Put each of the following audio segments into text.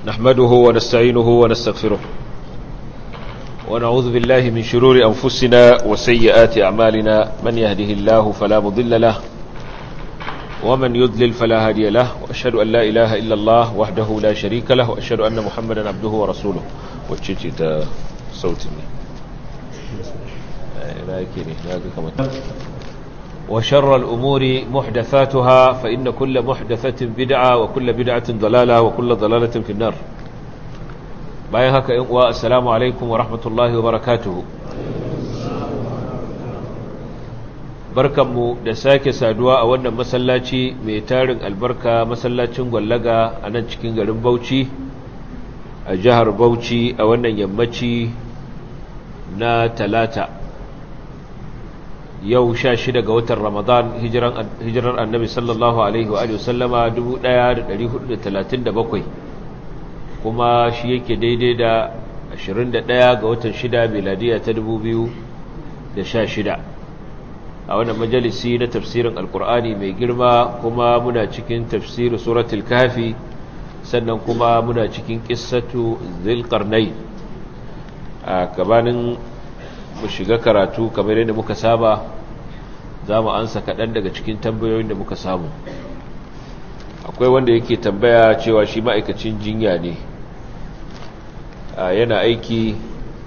نحمده ونستعينه ونستغفره ونعوذ بالله من شرور أنفسنا وسيئات أعمالنا من يهده الله فلا مضل له ومن يضلل فلا هادي له وأشهد أن لا إله إلا الله وحده لا شريك له وأشهد أن محمدا عبده ورسوله وتشيت صوتني وشر الأمور محدثاتها فإن كل محدثة بدعة وكل بدعة ضلالة وكل ضلالة في النار باين هكا السلام عليكم ورحمة الله وبركاته barkanmu da sake saduwa a wannan masallaci mai tarin albarka masallacin gwallaga a nan cikin garin Bauchi a jihar Bauchi a wannan yammaci na talata yau 16 ga watan Ramadan hijirar annabi sallallahu alaihi wa sallama 1437 kuma shi yake daidai da 21 ga watan 6 miladiya ta 2016 a wannan majalisi na tafsirin alkur'ani mai girma kuma muna cikin tafsirin suratul kafi sannan kuma muna cikin qissatu dhilqarnain a gabanin mu shiga karatu kamar yadda muka saba za mu ansa kaɗan daga cikin tambayoyin da muka samu akwai wanda yake tambaya cewa shi ma'aikacin jinya ne yana aiki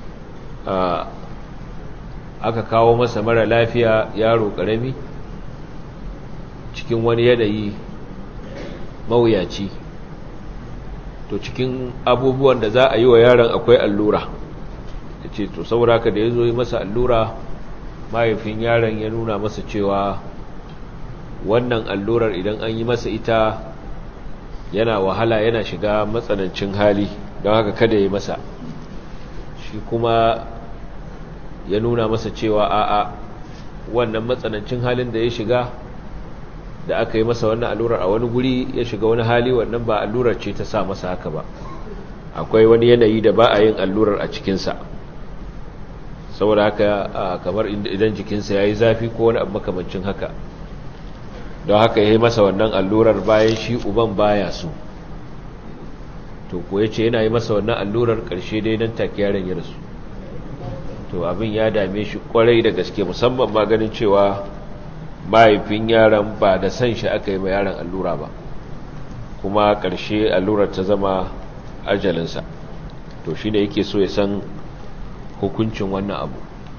aka kawo masa mara lafiya yaro ƙarami cikin wani yanayi mawuyaci to cikin abubuwan da za a yi wa yaron akwai allura da ce to saboda ka da ya zo yi masa allura mahaifin yaron ya nuna masa cewa wannan allurar idan an yi masa ita yana wahala yana shiga matsanancin hali don haka kada ya yi masa shi kuma ya nuna masa cewa a'a wannan matsanancin halin da ya shiga da aka yi masa wannan allurar a wani guri ya shiga wani hali wannan ba allurar ce ta sa masa haka ba akwai wani yanayi da ba a yin allurar a cikinsa saboda haka kamar idan jikinsa ya yi zafi ko wani abu makamancin haka don haka ya yi masa wannan allurar bayan shi uban baya so to ko ya ce yana yi masa wannan allurar ƙarshe dai nan take yaron ya rasu to abin ya dame shi kwarai da gaske musamman ma ganin cewa mahaifin yaron ba da san shi aka yi ma yaron allura ba kuma ƙarshe allurar ta zama ajalinsa to shi ne yake so ya san hukuncin wannan abu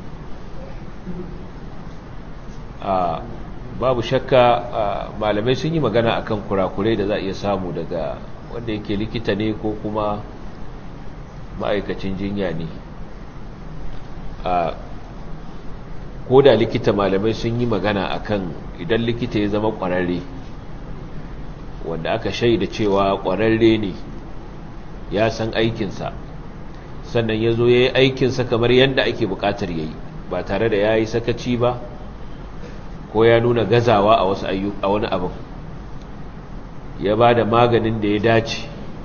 babu shakka malamai sun yi magana akan kurakurai da za a iya samu daga wanda yake likita ne ko kuma ma'aikacin jinya ne ko da likita malamai sun yi magana akan idan likita ya zama ƙwararre wanda aka shaida cewa ƙwararre ne ya san aikinsa sannan ya zo ya yi aikinsa kamar yadda ake buƙatar ya yi ba tare da ya yi sakaci ba ko ya nuna gazawa a wasu a wani abin ya ba da maganin da ya dace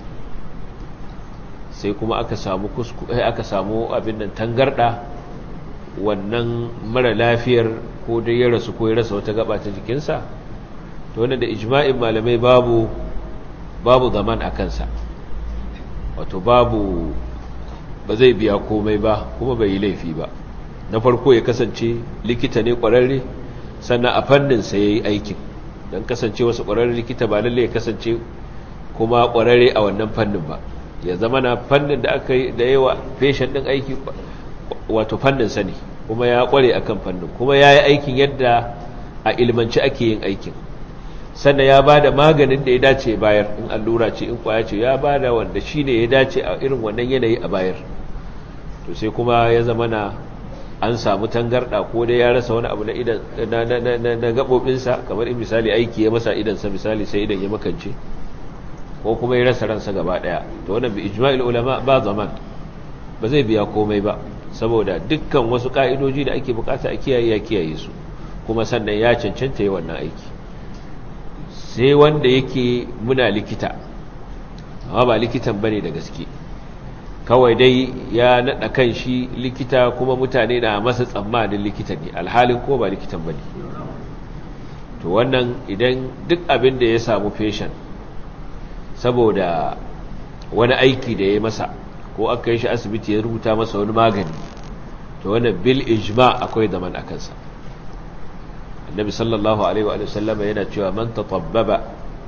sai kuma aka samu abin nan tangarɗa wannan mara lafiyar ko dai ya rasu ko ya rasa wata gaba ta jikinsa to wannan da ijma'in malamai babu zaman a kansa wato ba zai biya komai ba kuma bai yi laifi ba na farko ya kasance likita ne ƙwararre sannan a fanninsa ya yi aikin don kasance wasu ƙwararre likita ba lalle ya kasance kuma ƙwararre a wannan fannin ba ya zama na fannin da aka yi da yawa feshin ɗin aiki wato fanninsa ne kuma ya ƙware a kan fannin kuma ya yi aikin yadda a ilmanci ake yin aikin sannan ya ba da maganin da ya dace bayar in allura ce in kwaya ce ya ba da wanda shi ne ya dace a irin wannan yanayi a bayar to sai kuma ya zama na an samu tangarɗa ko dai ya rasa wani abu na idan na gaɓoɓinsa kamar in misali aiki ya masa idansa misali sai idan ya makance ko kuma ya rasa ransa gaba ɗaya to wannan bi ijma'il ulama ba zaman ba zai biya komai ba saboda dukkan wasu ka'idoji da ake bukata a kiyaye ya kiyaye su kuma sannan ya cancanta yi wannan aiki sai wanda yake muna likita amma ba likitan bane da gaske kawai dai ya naɗa kan shi likita kuma mutane na masa tsammanin likita ne alhalin ko ba likitan bane to wannan idan duk abin da ya samu patient saboda wani aiki da ya masa ko aka yi shi asibiti ya rubuta masa wani magani, to wannan bil ijma akwai zaman a kansa. annabi sallallahu alaihi wa sallama yana cewa man tatabbaba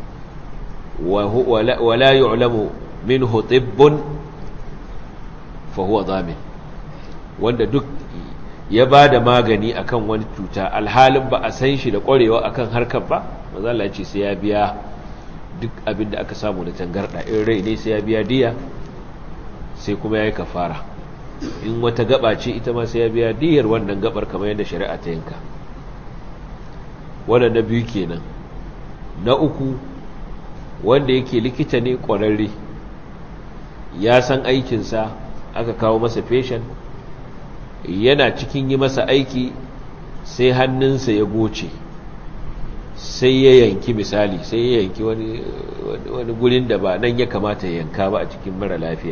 wa la yu'lamu minhu tibbun fa huwa dhamin, wanda duk ya bada magani akan wani cuta alhalin ba a san shi da ƙwarewa akan harkar ba, manzo Allah ya ce sai ya biya duk abin da aka samu da tangarda. In rai ne sai ya biya diya, sai kuma yayi kafara. In wata gaba ce ita ma sai ya biya diyar wannan gabar kamar yadda shari'a ta yanka. Wannan na biyu kenan. Na uku, wanda yake likita ne ƙwararre, ya san aikinsa, aka kawo masa patient, yana cikin yi masa aiki sai hannunsa ya goce, sai ya yanki misali, sai ya yanki wani gurin da ba nan ya kamata ya yanka ba a cikin mara lafiya,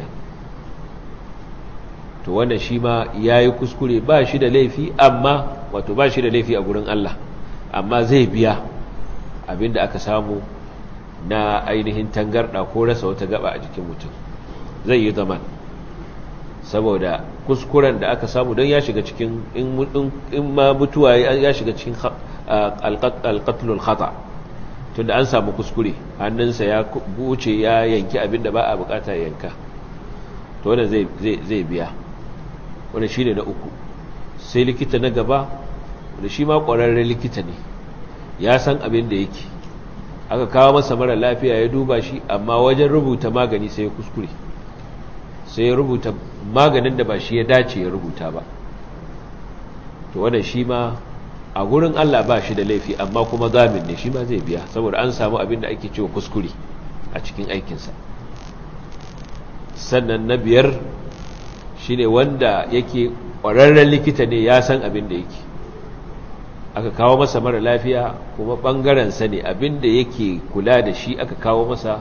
to wannan shi ma ya yi kuskure, ba shi da laifi, amma wato ba shi da laifi a gurin Allah, amma zai biya abinda aka samu na ainihin tangarda ko rasa wata gaba a jikin mutum, zai yi zaman, saboda kuskuren da aka samu don ya shiga cikin in ma mutuwa ya shiga cikin alqatlul khata, tunda an samu kuskure, hannunsa ya buce ya yanki abinda ba a bukata ya yanka, to wannan zai biya. Wannan shine na uku. Sai likita na gaba, wanda shi ma ƙwararren likita ne, ya san abin da yake, aka kawo masa mara lafiya ya duba shi, amma wajen rubuta magani sai ya kuskure, sai ya rubuta maganin da ba shi ya dace ya rubuta ba, to wannan shi ma a gurin Allah ba shi da laifi, amma kuma zamin ne, shi ma zai biya, saboda an samu abin da ake cewa kuskure a cikin aikinsa. Sannan na biyar shi ne wanda yake ƙwararren likita ne, ya san abin da yake, aka kawo masa mara lafiya kuma ɓangarensa ne, abin da yake kula da shi aka kawo masa,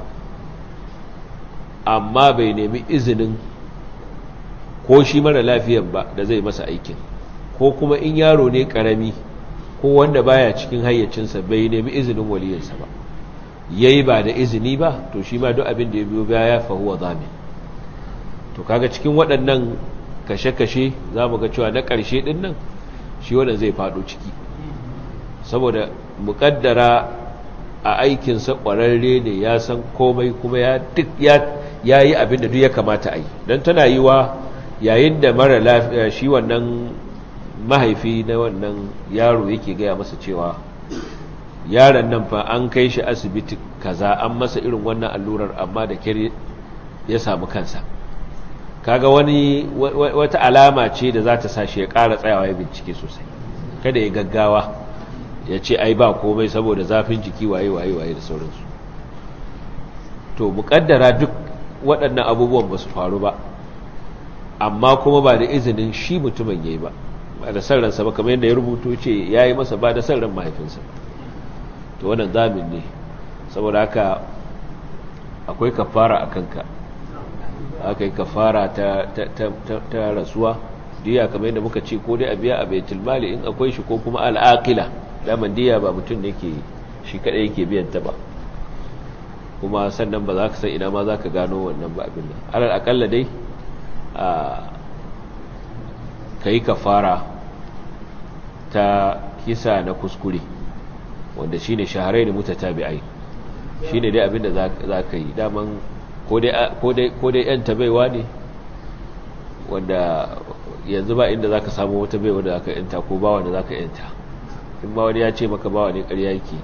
amma bai nemi izinin ko shi mara lafiyan ba da zai masa aikin, ko kuma in yaro ne ƙarami ko wanda baya cikin hayyacinsa bai nemi izinin waliyinsa ba, yayi ba da izini ba, to shi ma duk abin da ya biyo baya fa huwa zamin. To kaga cikin waɗannan kashe-kashe zamu ga cewa na ƙarshe din nan shi wannan zai faɗo ciki, saboda muƙaddara a aikinsa ƙwararre ne, ya san komai, kuma ya yi abin da duk ya kamata a yi, don tana yi wa yayin da mara lafiya shi wannan mahaifi na wannan yaro yake gaya masa cewa yaron nan fa an kai shi asibiti kaza, an masa irin wannan allurar, amma da kyar ya samu kansa, kaga wata alama ce da za ta sa shi ya ƙara tsayawa ya bincike sosai, kada ya gaggawa ya ce ai ba komai saboda zafin jiki waye da sauransu. To muƙaddara duk waɗannan abubuwan ba su faru ba, amma kuma ba da izinin shi mutumin yayi ba da san ransa ba, kamar yadda ya rubuto ce yayi masa ba da san ran mahaifinsa, to wannan zamin ne, saboda haka akwai kafara a kanka, akai kafara ta rasuwa, diya kamar yadda muka ce, ko dai a biya a baitul mali in akwai shi, ko kuma al'aqila, daman diya ba mutum ne ke shi kadai yake biyan ta ba, kuma sannan ba za ka san ina ma za ka gano wannan ba abin nan. Alal akalla dai ka yi kafara ta kisa na kuskure, wanda shi ne shaharai da mutatabi'ai, shi ne dai abin da za ka yi, daman ko dai yan tabaiwa ne, wanda yanzu ba inda za ka samu wata baiwa da za ka yanta, ko bawa da za ka yanta, in ma wani ya ce maka bawa ne ƙarya yake.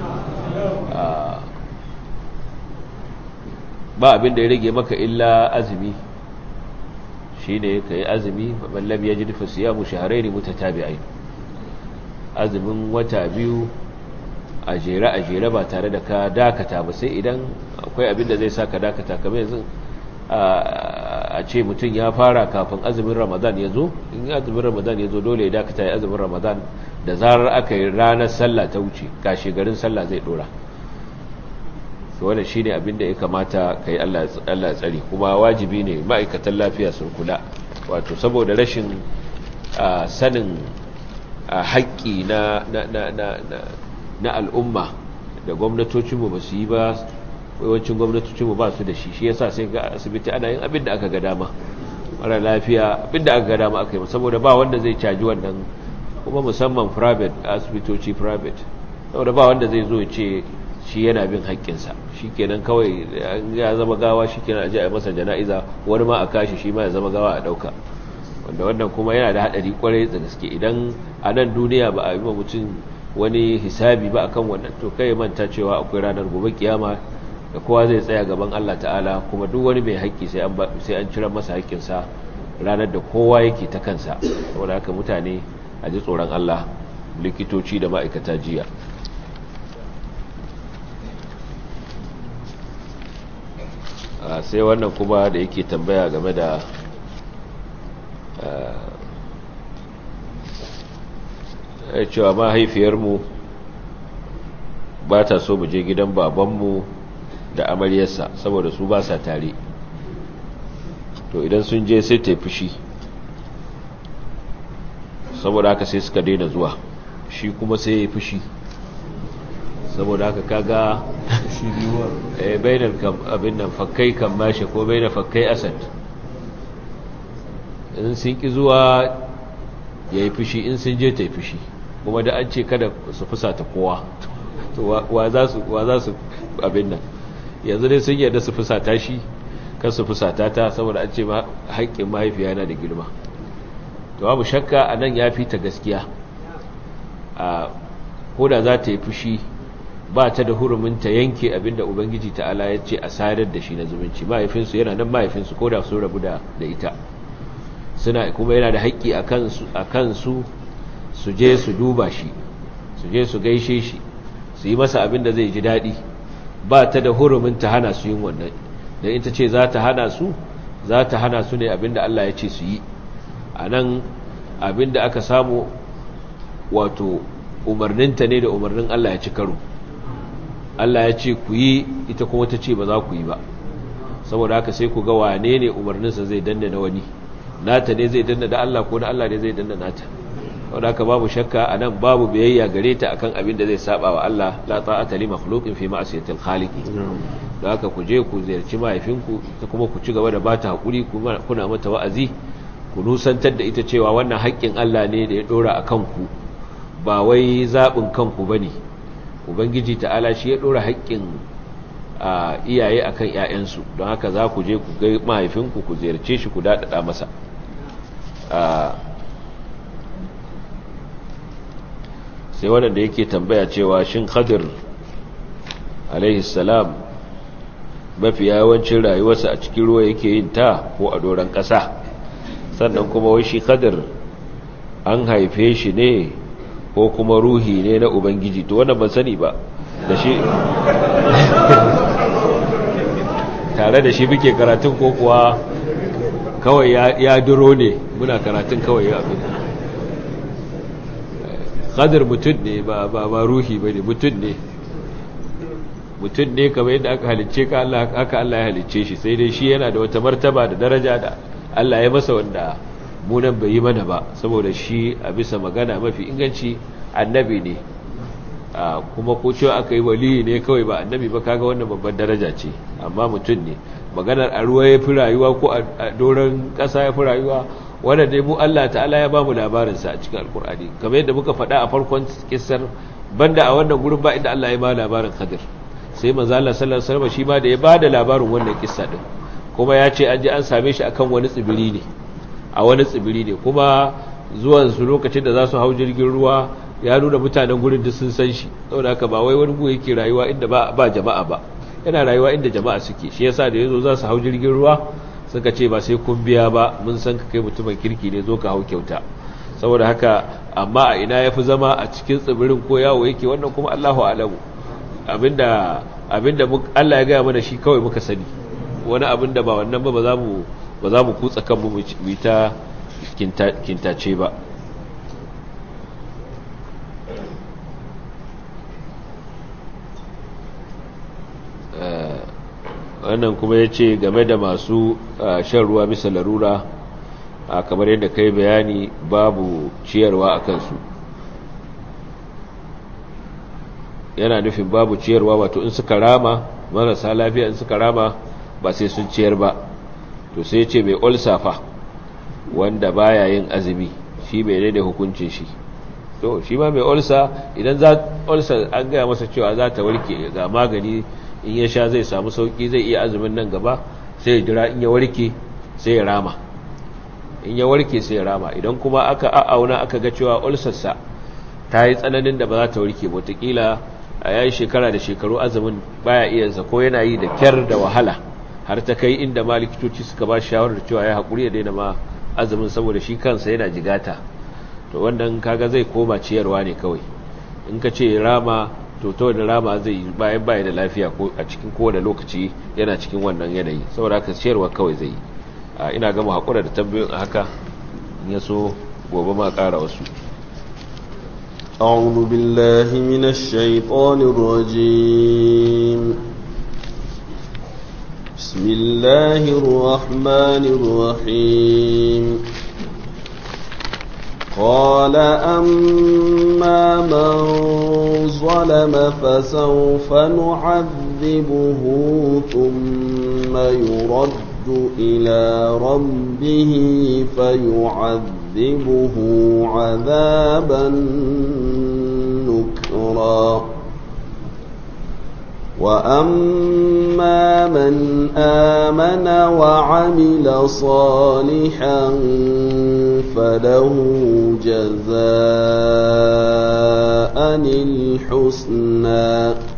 Ba abin da ya rage maka illa azumi, shi ne ka yi azumi, mallam ya ji dufa siyamu shahararri mutatabi'ai, azumin wata biyu a jere ba tare da ka dakata ba, sai idan akwai abin da zai sa ka dakata, kamar yanzu a ce mutum ya fara kafin azumin ramadan ya zo, in azumin ramadan ya zo dole ya dakata ya azumin ramadan, da zarar aka yi ranar sallah ta wuce, kashe garin sallah zai dora. wannan shine abin da ya kamata kai Allah ya tsare, kuma wajibi ne ma'aikatan lafiya sun kula, wato saboda rashin sanin haƙƙi na al'umma da gwamnatocinmu ba su yi ba, yawancin gwamnatocinmu ba su da shi yasa sai ga asibiti ana yin abin da aka ga dama, mara lafiya abin da aka ga dama aka yi, saboda ba wanda zai caji wannan, kuma musamman private asibitoci private, saboda ba wanda zai zo ce shi yana bin haƙƙinsa, shi kenan kawai ya zama gawa shi kenan a ji a masa jana'iza, wani ma a kashi shi ma ya zama gawa a ɗauka, wanda wannan kuma yana da haɗari kwarai da gaske. Idan a nan duniya ba a yi wa mutum wani hisabi ba akan wannan, to kai manta cewa akwai ranar gobe kiyama da kowa zai tsaya gaban Allah ta'ala, kuma duk wani mai haƙƙi sai an cire masa haƙƙinsa ranar da kowa yake ta kansa. saboda haka mutane a ji tsoron Allah, likitoci da ma'aikata jiya. Sai wannan kuma da yake tambaya game da cewa mahaifiyarmu ba ta so mu je gidan babanmu da amaryarsa saboda su ba sa tare, to idan sun je sai ta fushi, saboda haka sai suka daina zuwa, shi kuma sai ya fushi, saboda haka kaga bainar abin nan fakkai kan mashi ko bainar fakkai asad, in sun ki zuwa ya yi fushi, in sun je ta yi fushi, kuma da an ce kada su fusata kowa, to wa za su abin nan, yanzu dai sun yarda su fusata shi kan su fusata ta, saboda an ce haƙƙin mahaifiya yana da girma. to babu shakka a nan ya fi ta gaskiya, ko da za ta yi fushi ba ta da hurumin ta yanke abinda ubangiji ta'ala ya ce a sadar da shi na zumunci. Mahaifinsu yana nan, mahaifinsu ko da sun rabu da ita, suna kuma yana da haƙƙi a kansu su je su duba shi, su je su gaishe shi, su yi masa abin da zai ji daɗi. ba ta da hurumin ta hana su yin wannan, don ita ce za ta hana su ne abin da Allah ya ce su yi. a nan abin da aka samu wato umarninta ne da umarnin Allah ya ci karo. Allah ya ce ku yi, ita kuma ta ce ba za ku yi ba, saboda haka sai ku ga wane ne umarninsa zai danna na wani, nata ne zai danna da Allah ko na Allah ne zai danna nata. saboda haka babu shakka a nan babu biyayya gare ta akan abin da zai saba wa Allah, la ta'ata li makhluqin fi ma'siyatil khaliq. da haka ku je ku ziyarci mahaifinku, ta kuma ku ci gaba da bata hakuri, kuna mata wa'azi, ku nusantar da ita cewa wannan haƙƙin Allah ne da ya dora akan ku, ba wai zaɓin kanku bane. Ubangiji ta'ala shi ya dora haƙƙin iyaye akan ƴaƴansu, don haka za ku je ku ga mahaifinku, ku ziyarce shi, ku daɗaɗa masa. sai wannan da yake tambaya cewa shin Khadir alaihi salam mafi yawancin rayuwarsa a cikin ruwa yake yin ta ko a doron ƙasa, sannan kuma wai shi Khadir an haife shi ne ko kuma ruhi ne na Ubangiji? To wannan ban sani ba, da shi tare da shi muke karatun ko kuwa kawai ya duro ne muna karatun kawai ya abin. Khadir mutum ne ba ruhi ba ne, mutum ne kamar yadda aka halicce ka haka Allah ya halicce shi, sai dai shi yana da wata martaba da daraja da Allah ya masa wanda munan bai yi mana ba, saboda shi a bisa magana mafi inganci annabi ne, kuma ko cewa aka yi waliyi ne kawai ba annabi ba, kaga wannan babban daraja ce. Amma mutum ne, maganar a ruwa ya fi rayuwa ko a doron ƙasa ya fi rayuwa, wanda dai mu Allah ta'ala ya ba mu labarinsa a cikin alkur'ani, kamar yadda muka faɗa a farkon kissar, banda a wannan gurin ba inda Allah ya ba labarin Khadir, sai manzo Allah sallallahu alaihi wasallam shi ma da ya ba da labarin wannan kissa din, kuma ya ce an je an same shi akan wani tsibiri ne, a wani tsibiri ne, kuma zuwan su lokacin da za su hau jirgin ruwa ya nuna mutanen gurin da sun san shi, saboda haka ba wai wani gu yake rayuwa inda ba jama'a ba, yana rayuwa inda jama'a suke. Shi yasa da yazo za su hau jirgin ruwa suka ce ba sai kun biya ba, mun san ka kai mutumin kirki ne, zo ka hau kyauta. saboda haka amma a ina yafi zama, a cikin tsibirin ko yawo yake, wannan kuma Allahu a'lamu. abinda Allah ya gaya mana shi kawai muka sani, wani abinda ba wannan ba za mu kutsa kanmu mu ta kintace ba. wannan kuma ya ce game da masu shan ruwa bisa larura, kamar yadda kai bayani babu ciyarwa a kansu. yana nufin babu ciyarwa, wato in suka rama marasa lafiya in suka rama ba sai sun ciyar ba. To sai ce mai ulsa fa wanda baya yin azumi shi bai da hukuncin shi. To shi ma mai ulsa idan ulsa an gaya masa cewa za ta warke ga magani in ya sha zai samu sauki zai iya azumin nan gaba, sai ya jira in ya warke sai ya rama. In ya warke sai ya rama. Idan kuma aka a'auna aka ga cewa ulsarsa ta yi tsananin da ba za ta warke, wataƙila a yayin shekara da shekaru azumin baya iya sa ko yana yi da kyar da wahala, har ta kai inda ma likitoci suka ba shawarar cewa ya haƙuri ya daina ma azumin saboda shi kansa yana jigata. To wannan kaga zai koma ciyarwa ne kawai. In ka ce rama, to da rama zai yi bayan baya da lafiya ko a cikin kowane lokaci yana cikin wannan yanayi, saboda haka ciyarwa kawai zai yi. Ina gama haƙura da tambayoyin haka, in ya so gobe ma ƙara wasu. أعوذ بالله من الشيطان الرجيم. بسم الله الرحمن الرحيم. قال أما من ظلم فسوف نعذبه ثم يرد إلى ربه فيعذبه عذابا نكرا وأما من آمن وعمل صالحا فله جزاء الحسنى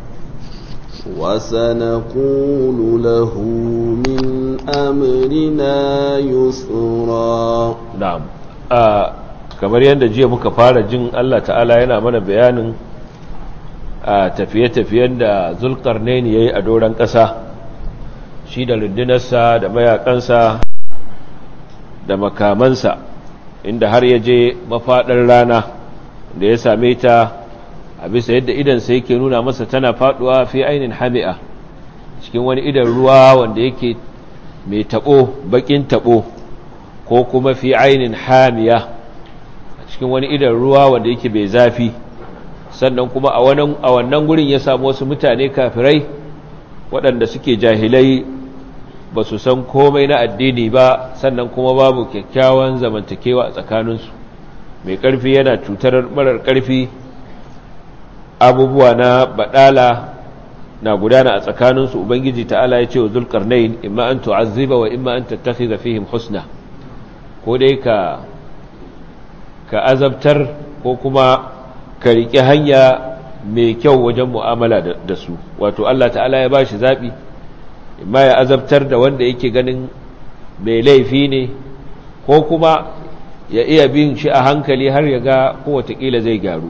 وسنقول له من أمرنا يسرا. نعم. kamar yadda jiya muka fara jin Allah ta'ala yana mana bayanin tafiye-tafiyen da Zulkarnaini yayi a doron ƙasa, shi da rundunarsa da mayakansa da makamansa, inda har ya je mafaɗar rana da ya same ta a bisa yadda idansa yake nuna masa tana faɗuwa fi ainin hami'a, cikin wani idan ruwa wanda yake mai taɓo, baƙin taɓo, ko kuma fi ainin hamiya, a cikin wani idan ruwa wanda yake bai zafi. Sannan kuma a wannan gurin ya samu wasu mutane kafirai waɗanda suke jahilai, ba su san komai na addini ba, sannan kuma babu kyakkyawan zamantakewa a tsakaninsu. Mai ƙarfi yana cutar marar ƙarfi, abubuwa na baɗala na gudana a tsakaninsu. Ubangiji ta'ala ya ce wa Zulkarnain, imma an tu'azziba wa imma an tattakhidha fihim husna, ko dai ka azabtar ko kuma ka riƙe hanya mai kyau wajen mu'amala da su. Wato Allah ta'ala ya ba shi zaɓi, imma ya azabtar da wanda yake ganin mai laifi ne, ko kuma ya iya bin shi a hankali har ya ga ko watakila zai gyaru.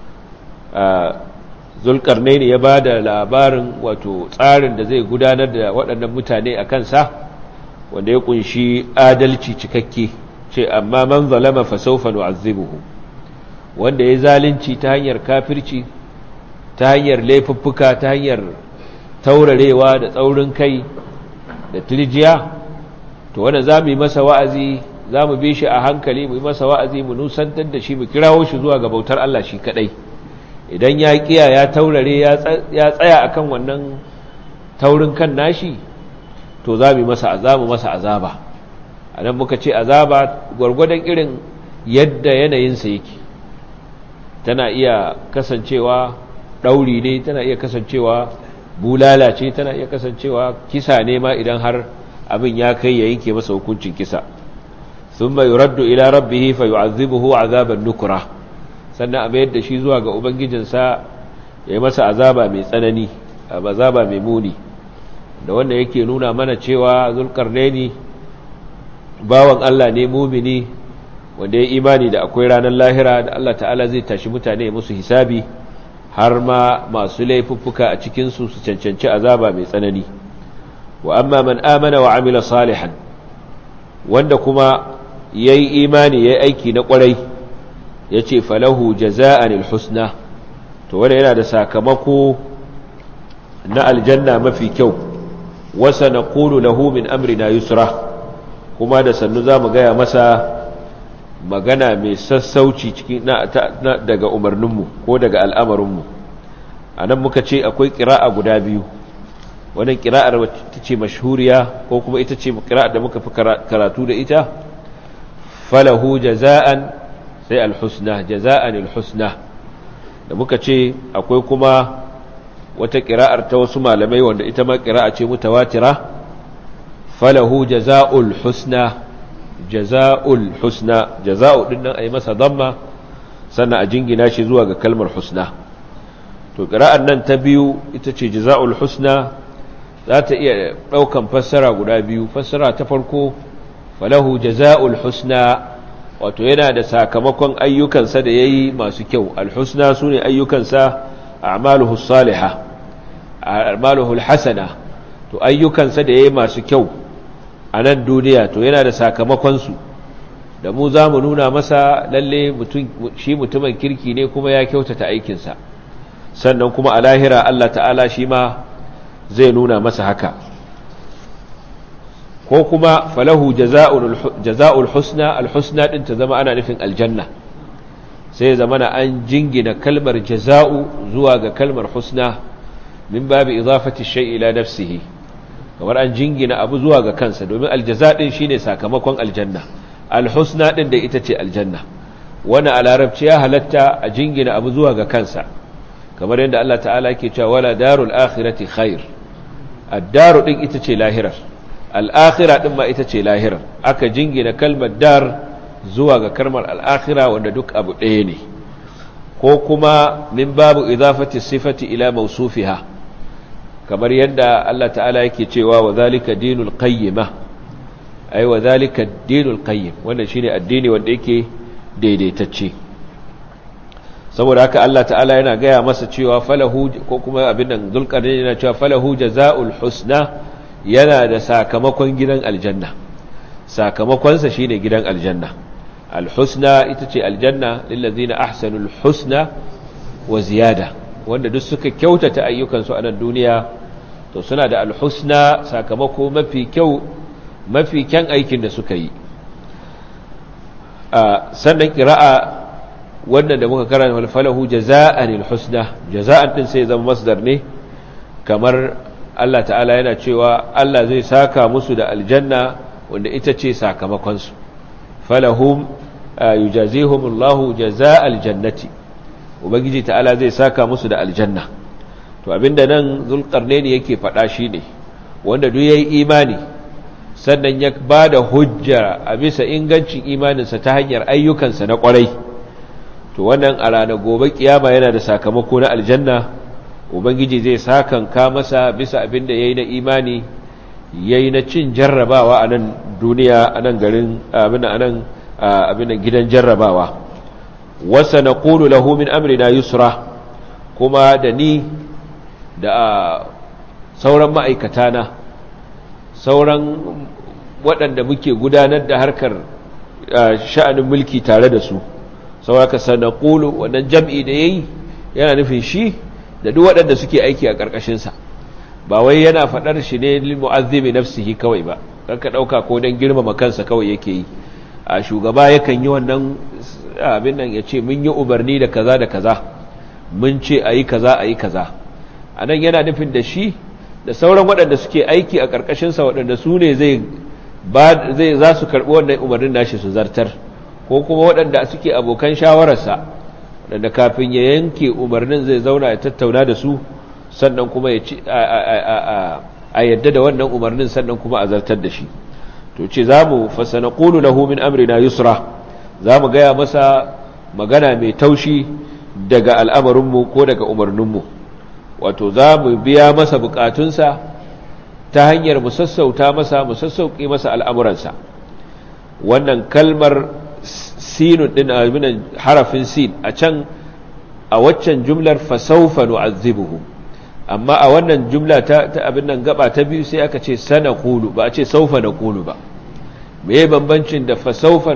Zulkarnaini ya ba da labarin wato tsarin da zai gudanar da waɗannan mutane a kansa, wanda ya kunshi adalci cikakke. Ce amma man zalama fa sawfa nu'azzibuhu, wanda ya zalunci ta hanyar kafirci, ta hanyar laifuffuka, ta hanyar taurarewa da tsaurin kai da tirjiya, to wanda za mu yi masa wa'azi, za mu bi shi a hankali, mu yi masa wa'azi, mu nusantar da shi, mu kirawo shi zuwa ga bautar Allah shi kadai. Idan ya kiya, ya taurare, ya tsaya akan wannan taurin kan nashi, to za mu masa azaba. A nan muka ce azaba gwargwadon irin yadda yanayinsa yake. Tana iya kasancewa ɗauri ne, tana iya kasancewa bulala ce, tana iya kasancewa kisa ne ma idan har abin ya kai ya yanke masa hukuncin kisa. Thumma yuraddu ila rabbih fa yu'adhibuhu 'adhaban nukra, sannan a mayar da shi zuwa ga ubangijinsa ya yi masa azaba mai tsanani, azaba mai muni. Da wanda yake nuna mana cewa Zulkarnaini bawan Allah ne mumini, wanda ya imani da akwai ranar lahira, da Allah ta'ala zai tashi mutane musu hisabi, har ma masu laifuffuka a cikinsu su cancanci azaba mai tsanani. Wa amma man amana wa amila salihan, wanda kuma ya yi imani ya yi aiki na ƙwarai, ya ce falahu jaza'anil husna, to wanda yana da sakamako na aljanna mafi kyau. Wasa na ƙulu lahu min amrina yusra, kuma da sannu za mu gaya masa magana mai sassauci daga umarninmu ko daga al'amarinmu. A nan muka ce akwai ƙira'a guda biyu, wannan qira'ar wacce ce mashhuriya ko kuma ita ce qira'ar da muka fi karatu da ita falahu jaza'an sai al-husna jaza'an al-husna da muka ce akwai kuma wata qira'ar ta wasu malamai wanda ita ma qira'a ce mutawatira falahu jaza'ul husna jaza'ul husna jaza'u din nan ayi masa damma sannan a jingina shi zuwa ga kalmar husna to qira'an nan ta biyu ita ce jaza'ul husna za ta iya daukan fassara guda biyu fassara ta farko falahu jaza'ul husna wato yana da sakamakon ayyukansa da yayi masu kyau al-husna sune ayyukansa a'maluhu salihah a'maluhu al-hasana to ayyukansa da yayi masu kyau a nan duniya to yana da sakamakonsu da mu za mu nuna masa lalle shi mutumin kirki ne kuma ya kyautata aikinsa sannan kuma a lahira Allah ta'ala shi ma zai nuna masa haka ko kuma falahu jaza'ul husna alhusna din ta zama ana nufin aljanna sai zama na an jingina kalmar jaza'u zuwa ga kalmar husna min babi idafati shay'i ila nafsihi kamar an jingina abu zuwa ga kansa domin aljaza din shine sakamakon aljanna alhusna din da ita ce aljanna wannan a larabci ya halatta a jingina abu zuwa ga kansa kamar yadda Allah ta'ala yake cewa wala darul akhirati khair ad-daru din ita ce lahirar al-akhirah din ma ita ce lahirar aka jingina kalmar dar zuwa ga kalmar al-akhirah wanda duk abu ɗaya ne ko kuma min babu idafati sifati ila mawsufiha kamar yadda Allah ta'ala yake cewa wa zalika dinul qayyima ai wa zalika dinul qayyim wannan shine addini wanda yake daidaitacce saboda haka Allah ta'ala yana gaya masa cewa falahu ko kuma abin nan zulqarnain yana cewa falahu jazaa'ul husna yana da sakamakon gidan aljanna sakamakon sa shine gidan aljanna alhusna ita ce aljanna lil ladzina ahsanul husna wa ziyada wanda duk suka kyautata ayyukansu a nan duniya to suna da alhusna sakamako mafi kyau mafi kyan aikin da suka yi sannan qira'a wannan da muka karanta wal falahu jazaa'an alhusna jazaa'an din sai zama masdar ne kamar Allah ta'ala yana cewa Allah zai saka musu da aljanna wanda ita ce sakamakon su falahum yujazihumullahu jazaa'al jannati ubangiji ta'ala zai saka musu da aljanna to abinda nan zulqarnaini yake faɗa shine wanda duk yayi imani sannan ya bada hujja a bisa ingancin imaninsa ta hanyar ayyukansa na ƙwarai to wannan a ranar gobe kiyama yana da sakamako na aljanna ubangiji zai sakanka masa bisa abinda yayi na imani yayi na cin jarrabawa a nan duniya a nan garin abin gidan jarrabawa wasa na ƙulu lahu min amrina yusra kuma da ni da sauran ma'aikatana sauran waɗanda muke gudanar da harkar sha'anin mulki tare da su sauraka sana ƙulu wannan jam'i da ya yi yana nufin shi da duk waɗanda suke aiki a ƙarƙashinsa ba wai yana faɗar shi ne mu'azzimi nafsihi kawai ba kanka ɗauka ko don girmama kansa kawai yake yi a shugaba yakan yi wannan abin nan ya ce mun yi umarni da kaza da kaza mun ce a yi kaza a yi kaza a nan yana nufin da shi da sauran waɗanda suke aiki a ƙarƙashinsa waɗanda su ne za su karɓi wannan umarnin nashi su zartar ko kuma waɗanda suke abokan shawararsa waɗanda kafin ya yanke umarnin zai zauna ya tattauna da su sannan kuma ya ci a yadda da wannan umarnin sannan kuma a zartar da shi to ce za mu fasana ƙulu lahu min amrina yusra za mu gaya masa magana mai taushi daga al'amarinmu ko daga umarninmu wato za mu biya masa bukatunsa ta hanyar mu sassauta masa mu sassauƙi masa al'amuransa wannan kalmar sinun ɗin abinan harafin sin a can a waccan jumlar fasaufa nu'azzibuhu amma a wannan jumla ta abin nan gaba ta biyu sai aka ce sana kulu ba a ce saufa na kulu ba me bambancin da fasaufa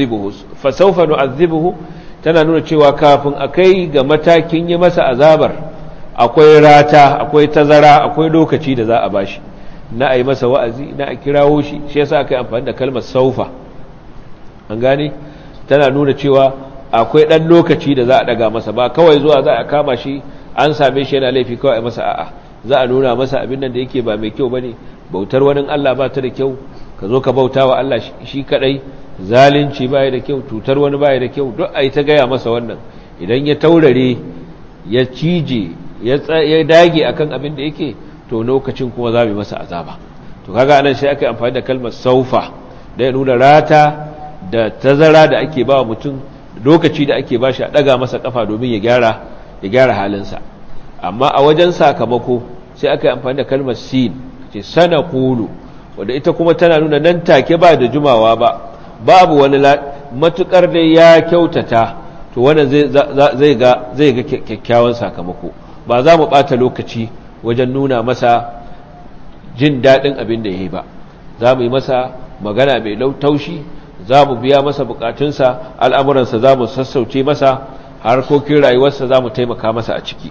nu'azzibuhu tana nuna cewa kafin a kai ga matakin yi masa azabar akwai rata akwai tazara akwai lokaci da za a bashi na a yi masa wa'azi na a kirawo shi shi yasa aka yi amfani da kalmar saufa an gane tana nuna cewa akwai ɗan lokaci da za a ɗaga masa ba kawai zuwa za a kama shi an same shi yana laifi kawai masa a'a za a nuna masa abin nan da yake ba mai kyau bane, bautar wani Allah ba ta da kyau, ka zo ka bauta wa Allah shi kadai, zalunci baya da kyau, cutar wani baya da kyau, duk ai ta gaya masa wannan. Idan ya taurare, ya cije, ya dage akan abin da yake, to lokacin kuma za mu masa azaba. To kaga anan sai aka yi amfani da kalmar saufa da ya nuna rata da tazara da ake ba mutum, lokaci da ake ba shi a daga masa kafa domin ya gyara halinsa. Amma a wajen sakamako sai aka yi amfani da kalmar sin, ce sana kulu, wadda ita kuma tana nuna nan take ba da jumawa ba, babu wani matukar da ya kyautata, to wannan zai ga kyakkyawan sakamako. Ba za mu bata lokaci wajen nuna masa jin daɗin abin da ya yi ba, za mu yi masa magana mai taushi, za mu biya masa bukatunsa, al'amuransa za mu sassauce masa, harkokin rayuwarsa za mu taimaka masa a ciki.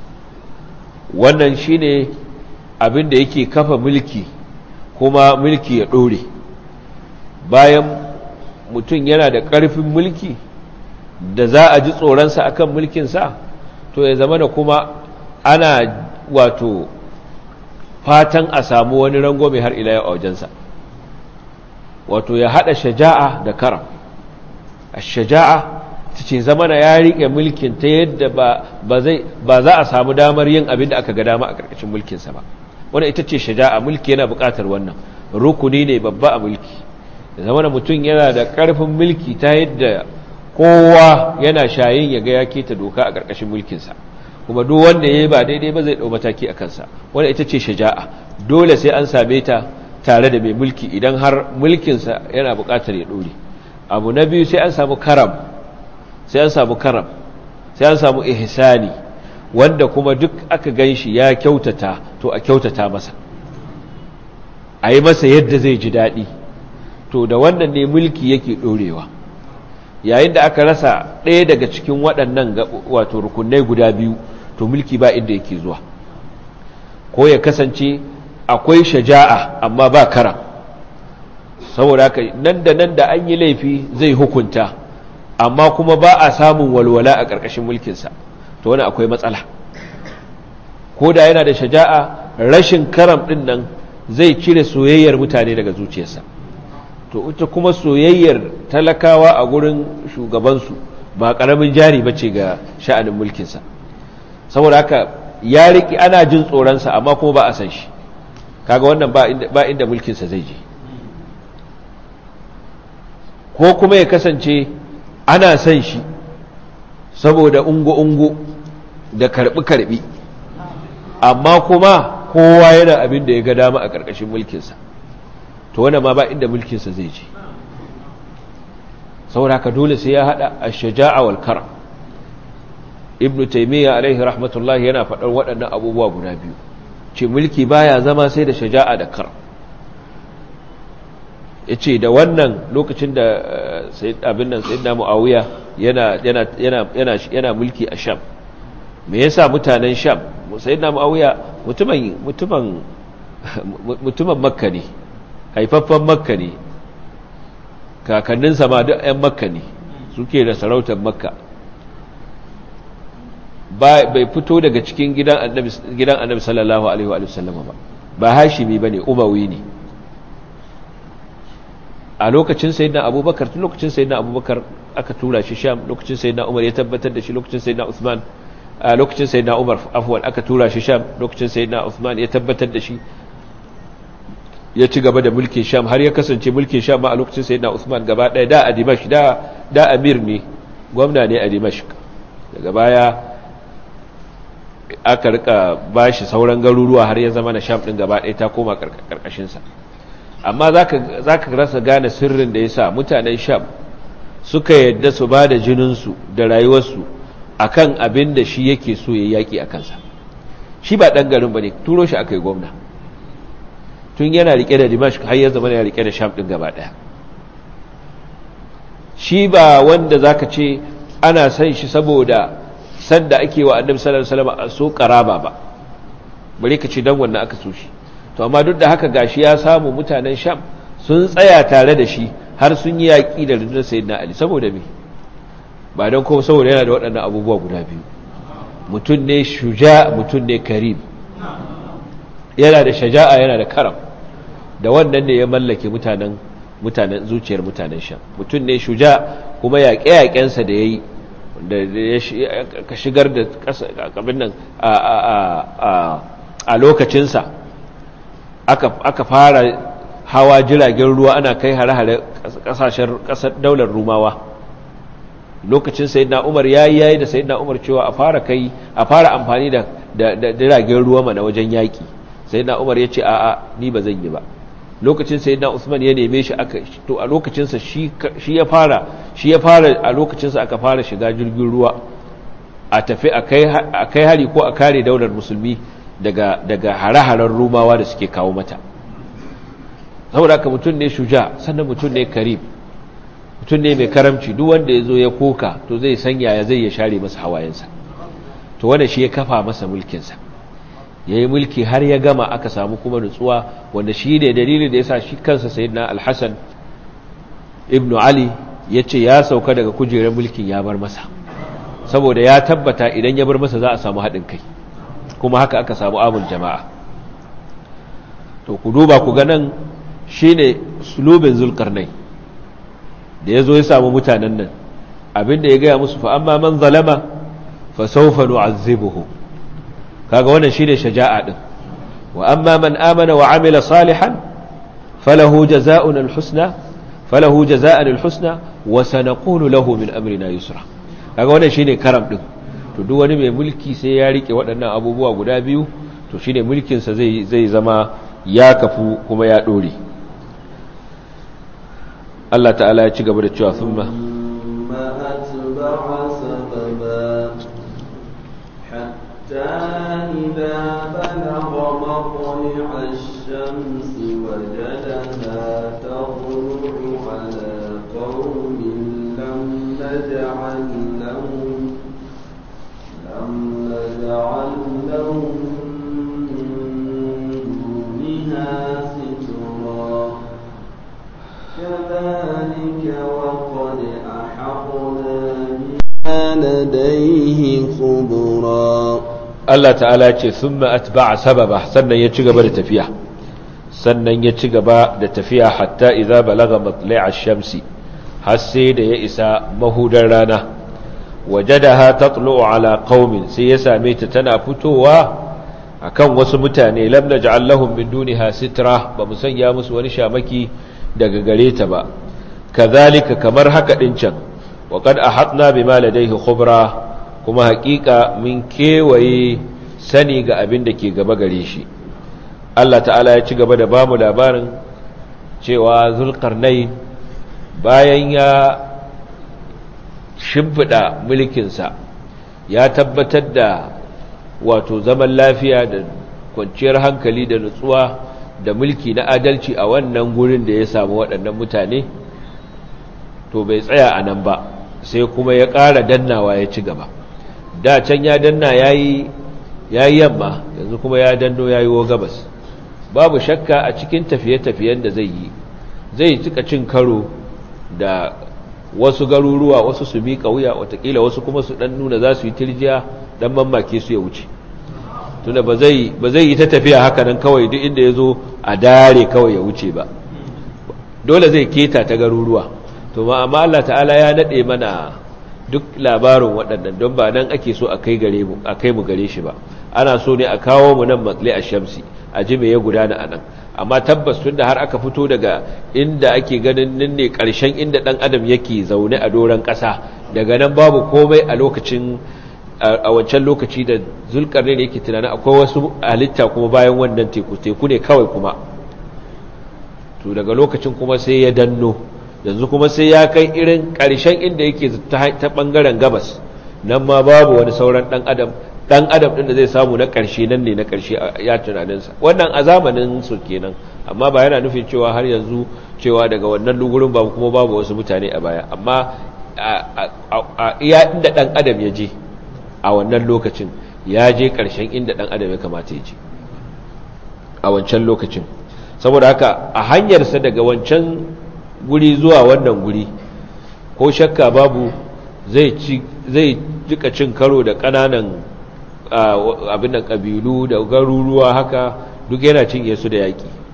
Wannan shi ne abin da yake kafa mulki, kuma mulki ya ɗore. Bayan mutum yana da ƙarfin mulki da za a ji tsoronsa a kan mulkinsa, to ya zama da kuma ana wato fatan a samu wani rango mai har ila yau a wajensa, wato ya haɗa shaja'a da karam. A shaja'a ta ce zamana ya riƙe mulkin ta yadda ba za a samu damar yin abin da aka ga dama a ƙarƙashin mulkinsa ba. Wannan ita ce shaja'a. Mulki yana buƙatar wannan, rukuni ne babba a mulki. Da zamana mutum yana da ƙarfin mulki ta yadda kowa yana shayin ya ga ya keta doka a ƙarƙashin mulkinsa, kuma duk wanda ya yi ba daidai ba zai ɗau mataki a kansa. Wannan ita ce shaja'a. Dole sai an same ta tare da mai mulki idan har mulkinsa yana buƙatar ya ɗore. Abu na biyu, sai an samu karam, sai an samu ihsani, wanda kuma duk aka gan shi ya kyautata, to a kyautata masa, a yi masa yadda zai ji daɗi. To da wannan ne mulki yake ɗorewa. Yayin da aka rasa ɗaya daga cikin waɗannan wato rukunai guda biyu, to mulki ba inda yake zuwa. Ko ya kasance akwai shaja'a amma ba karam, saboda haka nan da an yi laifi zai hukunta, amma kuma ba a samun walwala a ƙarƙashin mulkinsa, to wani akwai matsala. Ko da yana da shaja'a, rashin karam ɗin nan zai cire soyayyar mutane daga zuciyarsa. To ita kuma soyayyar talakawa a gurin shugabansu ba ƙaramin jari ba ce ga sha'anin mulkinsa. Saboda haka ya riƙe, ana jin tsoronsa amma kuma ba a san shi. Kaga wannan ba inda mulkinsa zai je. Ko kuma ya kasance ana san shi saboda ungo-ungo da karɓi-karɓi, amma kuma kowa yana abin da ya ga dama a ƙarƙashin mulkinsa, to wannan ma ba inda mulkinsa zai je. Saboda haka dole sai ya haɗa ash-shaja'a wal karam. Ibn Taymiyyah alaihi rahmatullahi yana faɗar waɗannan abubuwa guda biyu, ce mulki baya zama sai da shaja'a da karam. Yace da wannan lokacin da sayyidina Muawiya yana mulki a Sham, me yasa mutanen Sham, sayyidina Muawiya mutumin Makka ne, haifaffen Makka ne, kakanninsa ma duk ƴan Makka ne, suke da sarautar Makka. Bai fito daga cikin gidan Annabi sallallahu alaihi wa sallam ba Hashimi bane, Umawi ne. A lokacin sayyidina Abubakar, tun lokacin sayyidina Abubakar aka tura shi Sham, lokacin sayyidina Umar ya tabbatar da shi, lokacin sayyidina Uthman, lokacin sayyidina Umar afwan aka tura shi Sham, lokacin sayyidina Uthman ya tabbatar da shi, ya ci gaba da mulkin Sham har ya kasance mulkin Sham ma a lokacin sayyidina Uthman gaba ɗaya da a Dimashq, da amir ne, gwamna ne a Dimashq. Daga baya aka rika bashi sauran garuruwa har ya zama na Sham din gaba ɗaya ta koma karkashin sa. Amma zaka rasa gane sirrin da yasa mutanen Sham suka yadda su bada jinin su da rayuwar su akan abin da shi yake so yayi yaki akan sa. Shi ba dan garin bane, turo shi akai gwamna. Tun yana rike da Dimashq har ya zama ya rike da Sham din gaba ɗaya. Shi ba wanda zaka ce ana san shi saboda sanda ake wa Annabi sallallahu alaihi wasallam a so karaba ba, bare ka ce dan wannan aka so shi. To amma duk da haka gashi ya samu mutanen Sham sun tsaya tare da shi har sun yi yaƙi da rundunar Sayyidina Ali. Saboda me? Ba don kuma saboda yana da waɗannan abubuwa guda biyu. Mutum ne shuja, mutum ne karim. yana da shaja'a yana da karam, da wannan ne ya mallake mutanen zuciyar mutanen Sham. Mutum ne shuja, kuma yaƙe-yaƙensa da yayi da ka shigar da abin nan a lokacinsa aka fara hawa jiragen ruwa ana kai hare-hare ƙasar daular Rumawa. Lokacin Sayyidina Umar yayi da Sayyidina Umar cewa a fara amfani da jiragen ruwa mana wajen yaƙi. Sayyidina Umar ya ce a'a, ni ba zan yi ba. Lokacin Sayyidina Usman ya neme shi to a lokacinsa shi ya fara a lokacinsa aka fara shiga jirgin ruwa a tafi a kai hari ko a kare daular musulmi daga hare-haren Rumawa da suke kawo mata. Saboda haka mutum ne shuja, sannan mutum ne karim, mutum ne mai karamci. Duk wanda ya zo ya koka to zai sanya ya zai ya share masa hawayensa. To wanda shi ya kafa masa mulkinsa, ya yi mulki har ya gama, aka samu kuma nutsuwa, wanda shi ne dalilin da ya sa shi kansa Sayyidina Al-Hassan ibn Ali ya ce ya sauka daga kujerar mulkin ya bar masa, saboda ya tabbata idan ya bar masa za a samu haɗin kai, kuma haka aka samu amul jama'a. To ku duba ku ga nan shi ne sulubin Zulkarnain da ya zo ya samu mutanen nan, abinda ya gaya musu, fa amma man zalama fa sawfa nu'azzibuhu. kaga wannan shine shaja'a din. Wa amma man amana wa amila salihan falahu jazaa'un al-husna wa sanaqulu lahu min amrina yusra. kaga wannan shine karam din. To duk wani mai mulki sai ya rike waɗannan abubuwa guda biyu, to shine mulkin sa zai zama ya kafu kuma ya dore. Allah ta'ala ya ci gaba da cewa thumma إذا بلغ مطلع الشمس وجدها تطلع على قوم لم نجعل لهم من دونها سترا كذلك وقد أحطنا بما لديه خبرا. Allah ta'ala ce thumma atba'a sababa, sannan ya ci gaba da tafiya hatta idza balaga matla'a ash-shamsi, har sai da ya isa mahudar rana. Wajadaha tatlu'u ala qaumin, sai ya same ta tana fitowa akan wasu mutane. Lam naj'al lahum min duniha sitra, ba mu sanya musu wani shamaki daga gare ta ba. Kazalika, kamar haka din can, wa qad ahatna bima ladayhi khubra, kuma hakika mun kewaye sani ga abin da ke gaba gare shi. Allah ta'ala ya ci gaba da bamu labarin cewa Zulkarnain bayan ya shimfida mulkinsa, ya tabbatar da wato zaman lafiya da kwanciyar hankali da nutsuwa da mulki na adalci a wannan gurin da ya samu waɗannan mutane, to bai tsaya a nan ba, sai kuma ya ƙara dannawa ya ci gaba. Da can ya danna yayi yamma, yanzu kuma ya danno yayi wo gabas. Babu shakka a cikin tafiye-tafiyen da zai cika cin karo da wasu garuruwa, wasu su miƙa wuya, watakila wasu kuma su dan nuna za su yi tirjiya, dan mamake su ya wuce. Tunda ba zai yi ta tafiya haka nan kawai duk inda ya zo a dare kawai ya wuce ba, dole zai keta ta garuruwa. To amma Allah ta'ala ya nade mana duk labarin waɗannan, don ba nan ake so a kai mu gare shi ba. Ana so ne a kawo mu nan matli a shamsi, a ji me ya gudana a nan. Amma tabbas tun da har aka fito daga inda ake ganin nan ne ƙarshen inda ɗan adam yake zaune a doron ƙasa, daga nan babu komai a wancan lokaci da Zulkarnain yake tunanin akwai wasu halitta kuma bayan wannan teku ne kawai kuma. To daga lokacin kuma sai ya danno, yanzu kuma sai ya kai irin ƙarshen inda yake ta ɓangaren gabas, nan ma babu wani sauran ɗan adam ɗin da zai samu na ƙarshe, nan ne na ƙarshe ya tunaninsa. Wannan a zamanin su kenan, amma ba yana nufin cewa har yanzu cewa daga wannan lugurin babu kuma babu wasu mutane a baya. Amma a iya inda ɗan adam ya je a wannan lokacin, ya je ƙarshen inda ɗan adam ya kamata ya je a wancan lokacin. Saboda haka a hanyarsa daga wancan guri zuwa wannan guri, ko shakka babu zai jika cin karo da ƙananan abin da ƙabilu da garuruwa haka duk yana cinye su da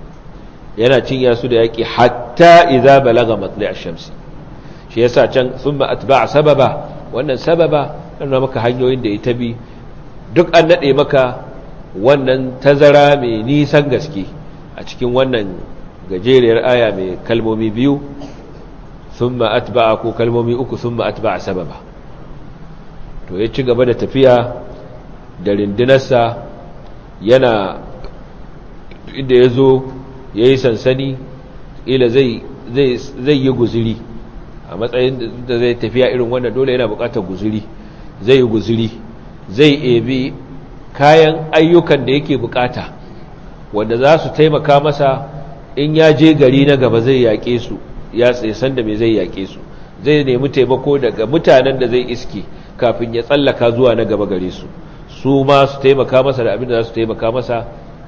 yaƙi hatta idza balaga matli' ash-shams shi yasa can thumma atba'a sababa wannan sababa ana maka hanyoyin da ita bi duk an nade maka wannan tazara mai nisan gaske a cikin wannan gajeriyar aya mai kalmomi biyu thumma atba'a ko kalmomi uku thumma atba'a sababa to ya ci gaba da tafiya da rindinarsa yana inda ya zo ya yi sansani ila zai yi guziri a matsayin da zai tafiya irin wannan dole yana bukatar guziri zai yi guziri zai ebi kayan ayyukan da yake bukata wanda za su taimaka masa in ya je gari na gaba zai yaƙe su ya san da me zai yaƙe su zai nemi taimako daga mutanen da zai iske kafin ya tsallaka zuwa na gaba gare su su ma su taimaka masa da abin da za su taimaka masa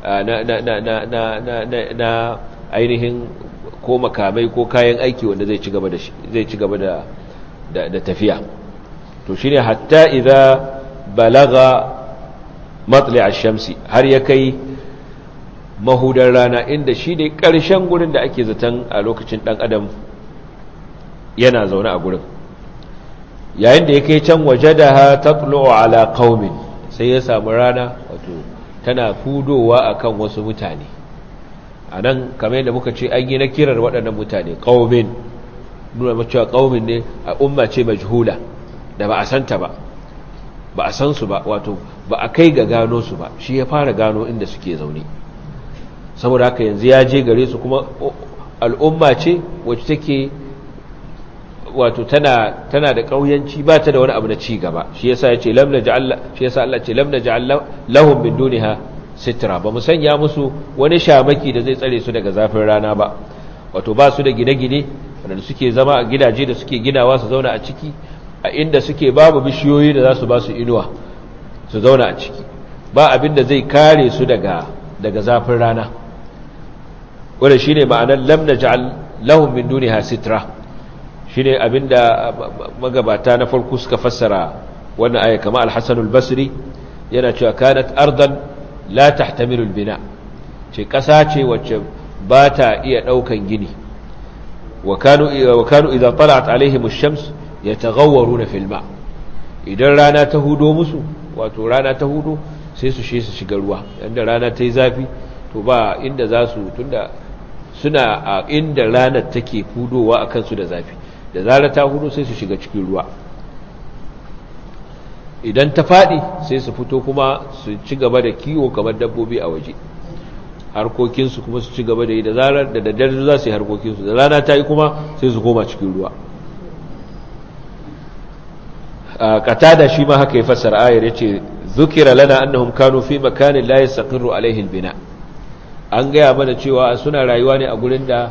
na ainihin ko makamai ko kayan aiki wanda zai ci gaba da tafiya to shine hatta idza balaga matli' ash-shamsi har ya kai mahudar rana inda shi ne ƙarshen gurin da ake zaton a lokacin ɗan adam yana zaune a gurin yayin da ya kai can wajadaha tatlu'u ala qaumin sai ya samu rana wato tana fudowa akan wasu mutane anan kamar yadda muka ce an yi na kirar waɗannan mutane qaumin nuna macewa qaumin ne a umma ce majhula da ba a santa ba a san su ba wato ba a kai ga gano su ba shi ya fara gano inda suke zaune saboda haka yanzu ya je gare su kuma al'umma ce wacce take wato tana da kauyanci ba ta da wani abu na ci gaba shi yasa yace lam naj'al shi yasa Allah ce lam naj'al lahum min duniha sitra ba mu sanya musu wani shamaki da zai tsare su daga zafin rana ba wato ba su da gine-gine wanda suke zama a gidaje da suke ginawa su zauna a ciki a inda suke babu bishiyoyi da za su ba su inuwa su zauna a ciki ba abin da zai kare su daga zafin rana wanda shine ma'anar lam naj'al lahum min duniha sitra shine abinda magabata na farko suka fassara wannan aya kamar al-Hasan al-Basri yana cewa kanat ardan la tahtamilu al-bina ce kasa ce wacce ba ta iya daukan gini wa kanu idza tala'at alaihim ash-shams yataghawwaruna fil ma idan rana ta hudo musu wato rana ta hudo sai su shiga ruwa inda rana ta yi zafi to ba inda za su tunda suna a inda ranar take hudowa akan su da zafi da zarar ta hudu sai su shiga cikin ruwa idan ta fadi sai su fito kuma su ci gaba da kiwo kamar dabbobi a waje harkokinsu kuma su ci gaba da yi da zarar da daddare za su yi harkokinsu da rana ta yi kuma sai su koma cikin ruwa qatada shi ma haka ya fassara ayar yace zukira lana annahum kanu fi makanin la yastaqirru alaihi albina an gaya mana cewa suna rayuwa ne a gurin da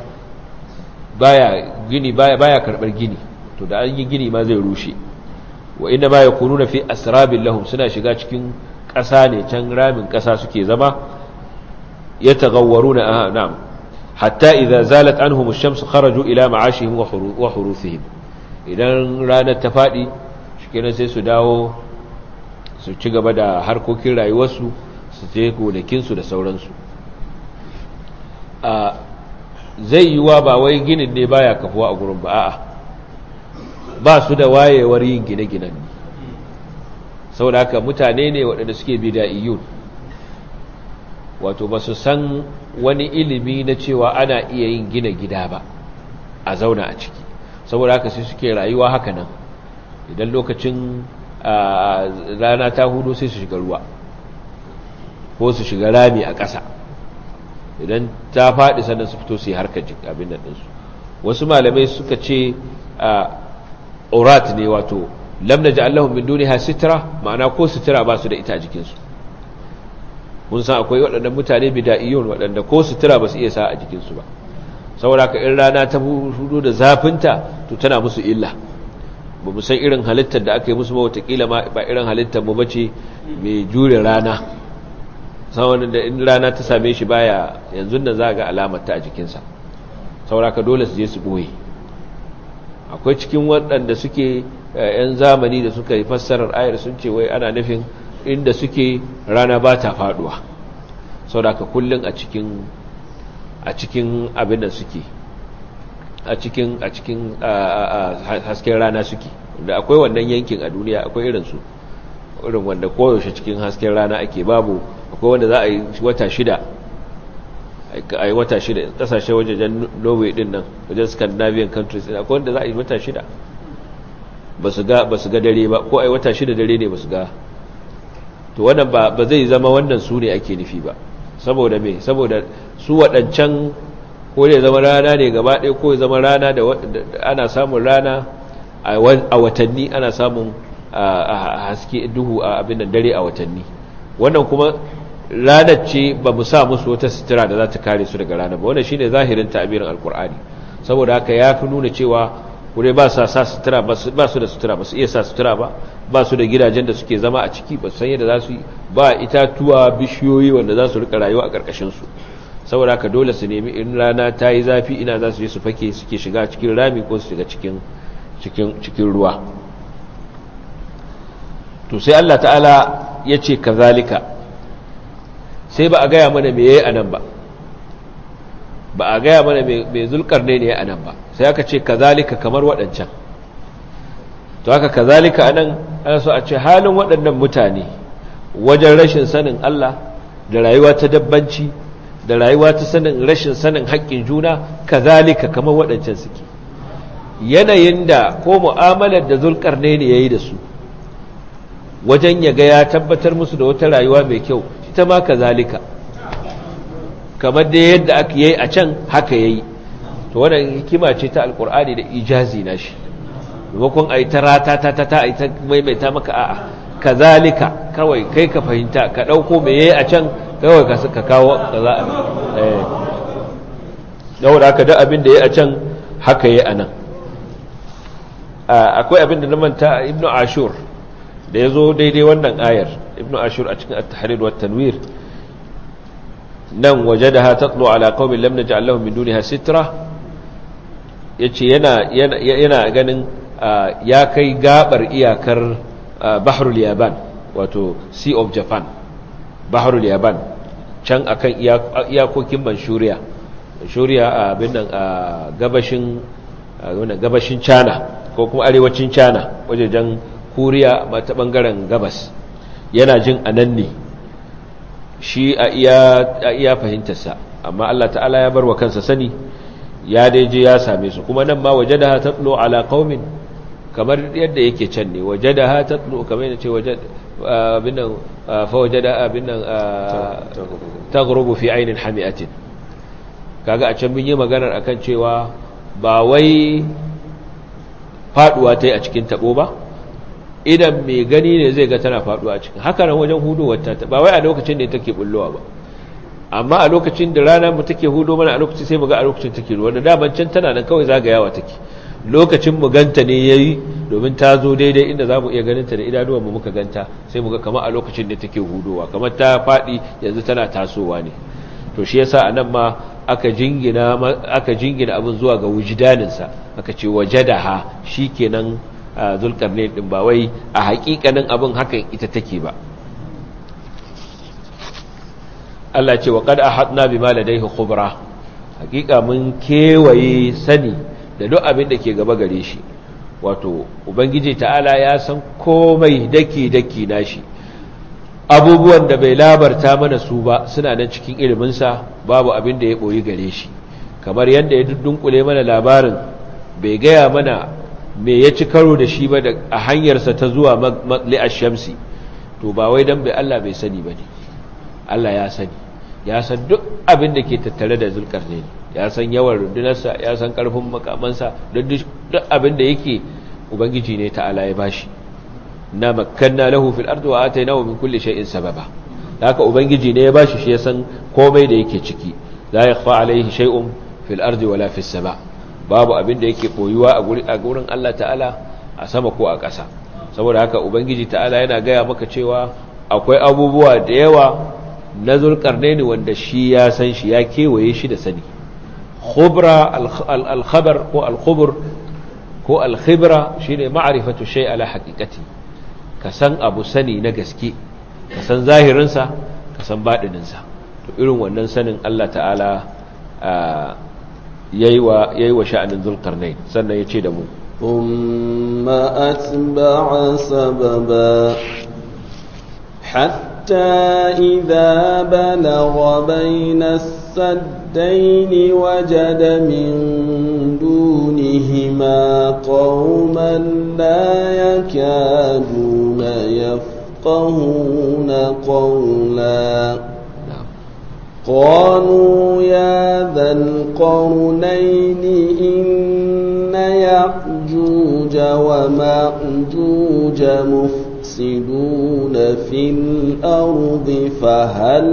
baya karbar gini to da an yi gini ma zai rushe wa inna ma yakununa fi asrabil lahum suna shiga cikin ƙasa ne can ramin ƙasa suke zama yataghawwaruna na'am hatta idza zalat anhum ash-shams kharaju ila ma'ashihim wa huruthihim idan ranar ta fadi shikenan sai su dawo su ci gaba da harkokin rayuwarsu su je gonakinsu da sauransu zai yiwa ba wai ginin ne baya kafuwa a gurin ba a'a ba su da wayewar yin gine-ginen ne saboda haka mutane ne waɗanda suke bida'iyun wato ba su san wani ilimi na cewa ana iya yin gina gida ba a zauna a ciki saboda haka sai suke rayuwa haka nan idan lokacin rana ta hudu sai su shiga ruwa ko su shiga rami a ƙasa idan ta faɗi sannan su fito su yi harkar abin nan ɗinsu wasu malamai suka ce urat ne wato lam naj'al lahum min duniha sitra ma'ana ko sitra ba su da ita a jikinsu mun san akwai waɗannan mutane bida'iyun waɗanda ko sitra ba su iya sa a jikinsu ba saboda ka in rana ta hudu da zafinta to tana musu illa ba mu san irin halittar da aka yi musu ba watakila ba irin halittar mu bace mai jure rana saboda da in rana ta same shi baya yanzu nan za ga alamar ta a jikinsa saboda ka dole su je su boye akwai cikin waɗanda suke ‘yan zamani da suka yi fassarar ayar sun ce wai ana nufin inda suke rana ba ta faɗuwa saboda haka kullun a cikin abin da suke a cikin hasken rana suke, da akwai wannan yankin a duniya, akwai irin wanda koyaushe cikin hasken rana ake, babu akwai wanda za a yi wata shida kasashe wajen Norway din nan, wajen Scandinavian countries din, akwai wanda za a yi wata shida ba su ga dare ba, ko a yi wata shida dare ne ba su ga. To wannan ba zai zama wannan su ne ake nufi ba, saboda me, saboda su waɗancan ko ya zama rana ne gaba ɗaya, ko ya zama rana da ana samun rana a watanni, ana samun haske duhu a abin da dare a watanni. Wannan kuma ranar ce ba mu sa musu wata sutura da za ta kare su daga rana ba, wannan shine zahirin ta'abirin alkur'ani. Saboda haka ya fi nuna cewa kure ba sa sutura, ba su da sutura, ba su iya sa sutura ba su da gidajen da suke zama a ciki, ba su san yadda za su yi ba itatuwa bishiyoyi wanda za su rika rayuwa a ƙarƙashin su. Saboda haka dole su nemi in rana ta yi zafi ina za su je su fake, suke shiga cikin rami ko su shiga cikin ruwa. To sai Allah ta'ala ya ce kazalika, sai ba a gaya mana me yayi anan ba a gaya mana me Zulkarnain ne anan ba, sai aka ce kazalika kamar waɗancan. To haka kazalika anan ana so a ce halin waɗannan mutane wajen rashin sanin Allah da rayuwa ta dabbanci da rayuwa ta rashin sanin haƙƙin juna, kazalika kamar waɗancan suke. Yanayin da ko mu'amalar da Zulkarnain ya yi da su wajen ya ga ya tabbatar musu da wata rayuwa mai kyau, ita ma kazalika kamar da yadda aka yi a can haka yayi. To wannan hikima ce ta alkur'ani da ijazi na shi, maimakon a yi ta rata a yi ta maimaita maka a'a kazalika kawai kai ka fahimta, ka ɗauko mai yayi a can kawai ka kawo kaza a nan. Yau da haka da abin da yayi a can haka yayi a nan. Akwai abin da na manta, Ibn Ashur da ya zo daidai wannan ayar, Ibn Ashur a cikin at-Tahrir wa at-Tanwir, nan wajadaha tatlu ala qaumin lam naj'al lahum min duniha sitra, yace yana ganin ya kai gabar iyakar Bahrul Yaban, wato Sea of Japan, Bahrul Yaban, can akan iyakokin Manchuriya abin nan a gabashin China ko kuma arewacin China, wajejen Kuriya ta bangaren gabas. Yana jin anan ne shi a iya fahimtarsa, amma Allah ta'ala ya bar wa kansa sani, ya daije ya same su. Kuma nan ma wajadaha tatlu ala qaumin, kamar yadda yake can ne, wajadaha tatlu kamar yace abinnan fa wajada abinnan taghrubu fi aynin hami'atin. Kaga a can mun yi maganar akan cewa ba wai faduwa tai a cikin tabo ba, idan mai gani ne zai ga tana faduwa a cikin. Haka nan wajen hudowar ta ba wai a lokacin da take bullowa ba, amma a lokacin da rana mu take hudo mana, a lokacin sai mu ga a lokacin take ruwa, da daman can tana nan kawai zagayawa take. Lokacin mu ganta ne yayi, domin ta zo daidai inda zamu iya ganin ta da idanuwan mu muka ganta, sai mu ga kamar a lokacin da take hudowa, kamar ta fadi yanzu tana tasowa ne. To shi yasa anan ma aka jingina abin zuwa ga wujdanin sa, aka ce wajadaha, shikenan Zulkarnain din, ba wai a hakikanin abin hakan ita take ba. Allah ce wa qad ahadna bima ladayhi khubra, hakika mun kewaye sani da duk abin da ke gaba gare shi. Wato ubangiji ta'ala ya san komai daki nashi, abubuwan da bai labarta mana su ba suna nan cikin ilimin sa, babu abin da ya boyi gare shi. Kamar yadda ya dunkule mana labarin, bai gaya mana me ya ci karo da shi ba a hanyarsa ta zuwa matli'ar shamsi, to ba wai dan Allah bai sani ba ne, Allah ya sani, ya san duk abin da ke tattare da Zulkarnain, ya san yawan rundunarsa, ya san karfin makamansa, duk abin da yake ubangiji ne ta'ala ya bashi. na makkanna lahu fil ardi wa atainahu min kulli shay'in sababa. haka ubangiji ne ya bashi, shi ya san komai da yake ciki. la yakhfa alayhi shay'un fil ardi wala fis sama, babu abin da yake koyuwa a gurin Allah ta'ala a sama ko a ƙasa. saboda haka ubangiji ta'ala yana gaya maka cewa akwai abubuwa da yawa na Zulkarnaini wanda shi ya san shi, ya kewaye shi da sani. khubra al-khabar ko al-khubur ko al-khibra shine ma'rifatu shay ala haqiqati, ka san abu sani na gaske, ka san zahirinsa, ka san baɗininsa. to irin wannan sanin Allah ta'ala yayi wa sha'anin Zulqarnain sannan yace da mu thumma atba'a sababa hatta idha balagha bayna as-saddayn wajada min dunihima qauman la yakaduna yafqahuna qawla قالوا يا ذا القرنين إن يأجوج ومأجوج مفسدون في الأرض فهل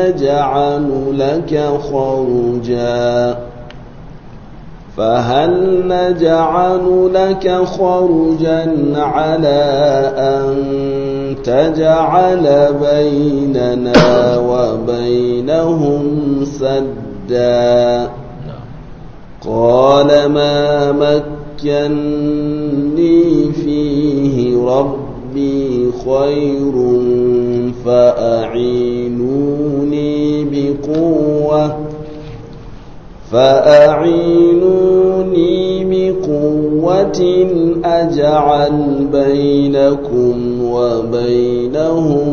نجعل لك خرجا على أن تجعل بيننا وبينهم سدا قال ما مكني فيه ربي خير فأعينوني بقوة أجعل بينكم وبينهم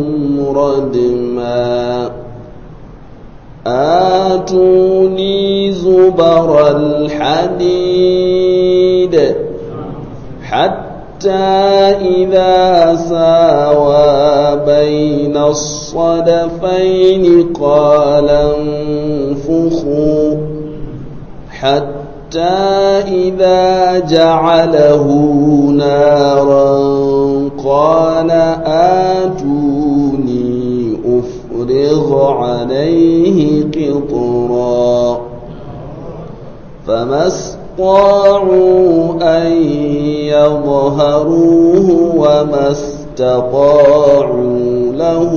ردما آتوني زبر الحديد حتى إذا ساوى بين الصدفين قال انفخوا حتى إذا جعله نارا قال آتوني أفرغ عليه قطرا فما استطاعوا أن يظهروه وما استطاعوا له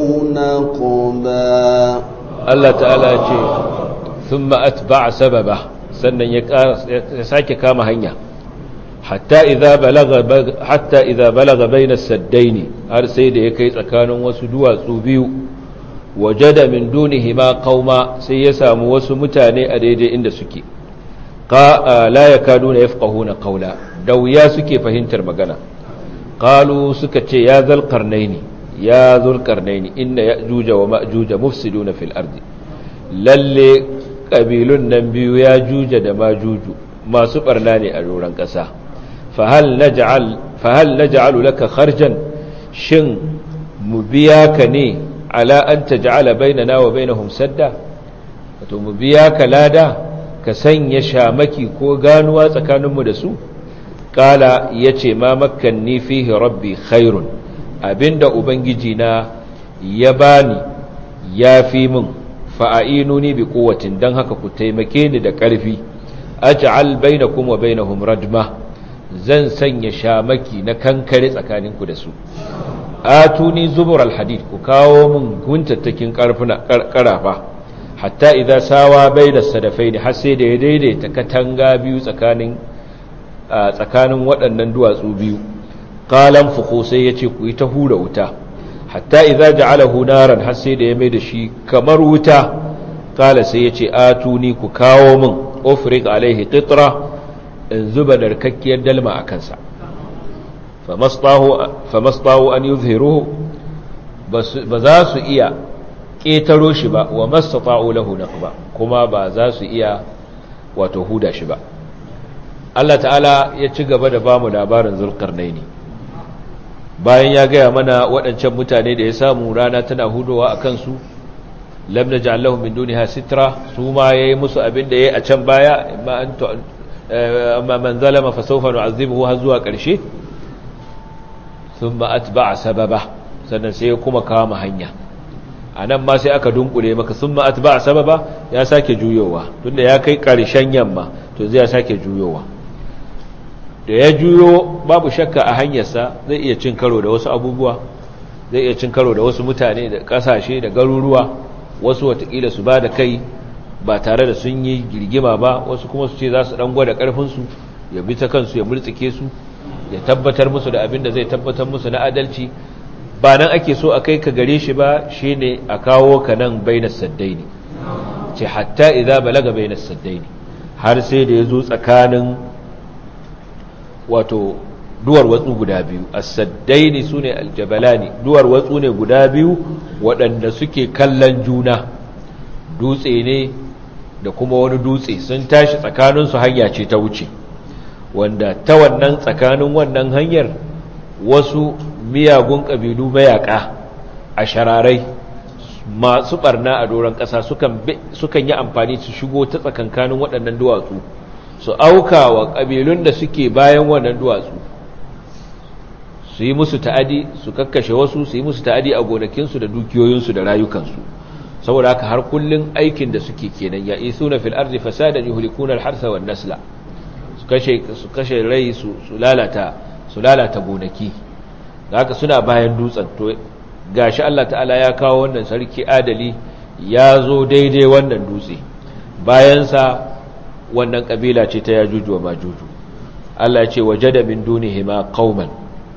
نقبا الله تعالى يقول ثم أتبع سببه sannan ya sake kama hanya hatta idza balaga baina saddaini har sai da ya kai tsakanin wasu duwatsu biyu wajada min dunihima qauma sai ya samu wasu mutane a daidai inda suke la yakaduna yafqahuna qawla da wuya suke fahimtar magana qalu suka ce ya zulqarnaini inna ya'juja wa ma'juja mufsiduna fil ardi lalle ƙabilun nan biyu ya juja da majuju masu ɓarna ne a doron ƙasa fahal naj'alu laka kharjan shin mu biya ka ne ala an taj'ala bainana wa bainahum sadda wato mu biya ka lada ka sanya shamaki ko ganuwa tsakaninmu da su qala yace ma makkanni fihi rabbi khairun abinda ubangiji na ya bani yafi min fa'inuni bi quwwatin dan haka ku taimake ni da ƙarfi aj'al bainakum wa bainahum radma zan sanya shamaki na kankare tsakaninku da su atuni zubur alhadid ku kawo min guntattakin ƙarafa hatta idza sawa baina sadafaini har sai da ya daidaita katanga biyu tsakanin waɗannan duwatsu biyu qalan fuku sai yace ku yi ta hura wuta hatta idza ja'alahu naran har sai da ya mai da shi kamar wuta kala sai yace atuni ku kawo min ufriq alaihi qitra in zuba narkakkiyar dalma a kansa famastahu an yuzhiruhu ba za su iya ƙetaro shi ba wa mastata'u lahu naqba kuma ba za su iya wato huda shi ba Allah ta'ala ya ci gaba da bamu labarin Zulqarnaini bayan ya gaya mana waɗancan mutane da ya samu rana tana hudowa a kansu lam naj'al lahum min duniha sitra su ma yayi musu abin da yayi a can baya amma man zalama fa sawfa nu'azzibuhu har zuwa ƙarshe thumma atba'a sababa sannan sai kuma kama hanya anan ma sai aka dunkule maka thumma atba'a sababa ya sake juyowa tunda ya kai ƙarshen yamma to zai sake juyowa da ya juyo babu shakka a hanyarsa zai iya cin karo da wasu abubuwa zai iya cin karo da wasu mutane da kasashe da garuruwa wasu watakila su ba da kai ba tare da sun yi girgima ba wasu kuma su ce za su dan gwada karfinsu ya bi ta kansu ya murtsike su ya tabbatar musu da abin da zai tabbatar musu na adalci ba nan ake so a kai ka gare shi ba shine a kawo ka nan bainas saddaini ce hatta idza balaga bainas saddaini har sai da yazo tsakanin wato duwar watsu guda biyu as-saddaini sune aljabalani duwar watsu ne guda biyu waɗanda suke kallon juna dutse ne da kuma wani dutse sun tashi tsakanin su hanya ce ta wuce wanda ta wannan tsakanin wannan hanyar wasu miyagun kabilu mayaka a shararai masu barna a doron ƙasa sukan yi amfani su shigo ta tsakankanin waɗannan duwatsu su auka wa ƙabilun da suke bayan wannan duwatsu su yi musu ta'adi su kakkashe wasu su yi musu ta'adi a gonakinsu da dukiyoyinsu da rayukansu saboda haka har kullun aikin da suke kenan ya isuna fil ardi fasadan yuhlikuna al-harsa wan nasla su kashe rai su lalata gonaki haka suna bayan dutsen to gashi Allah ta'ala ya kawo wannan sarki adali ya zo daidai wannan dutse bayansa wannan kabila ce ta yajuju wa majuju Allah ya ce wajada min dunihima qauman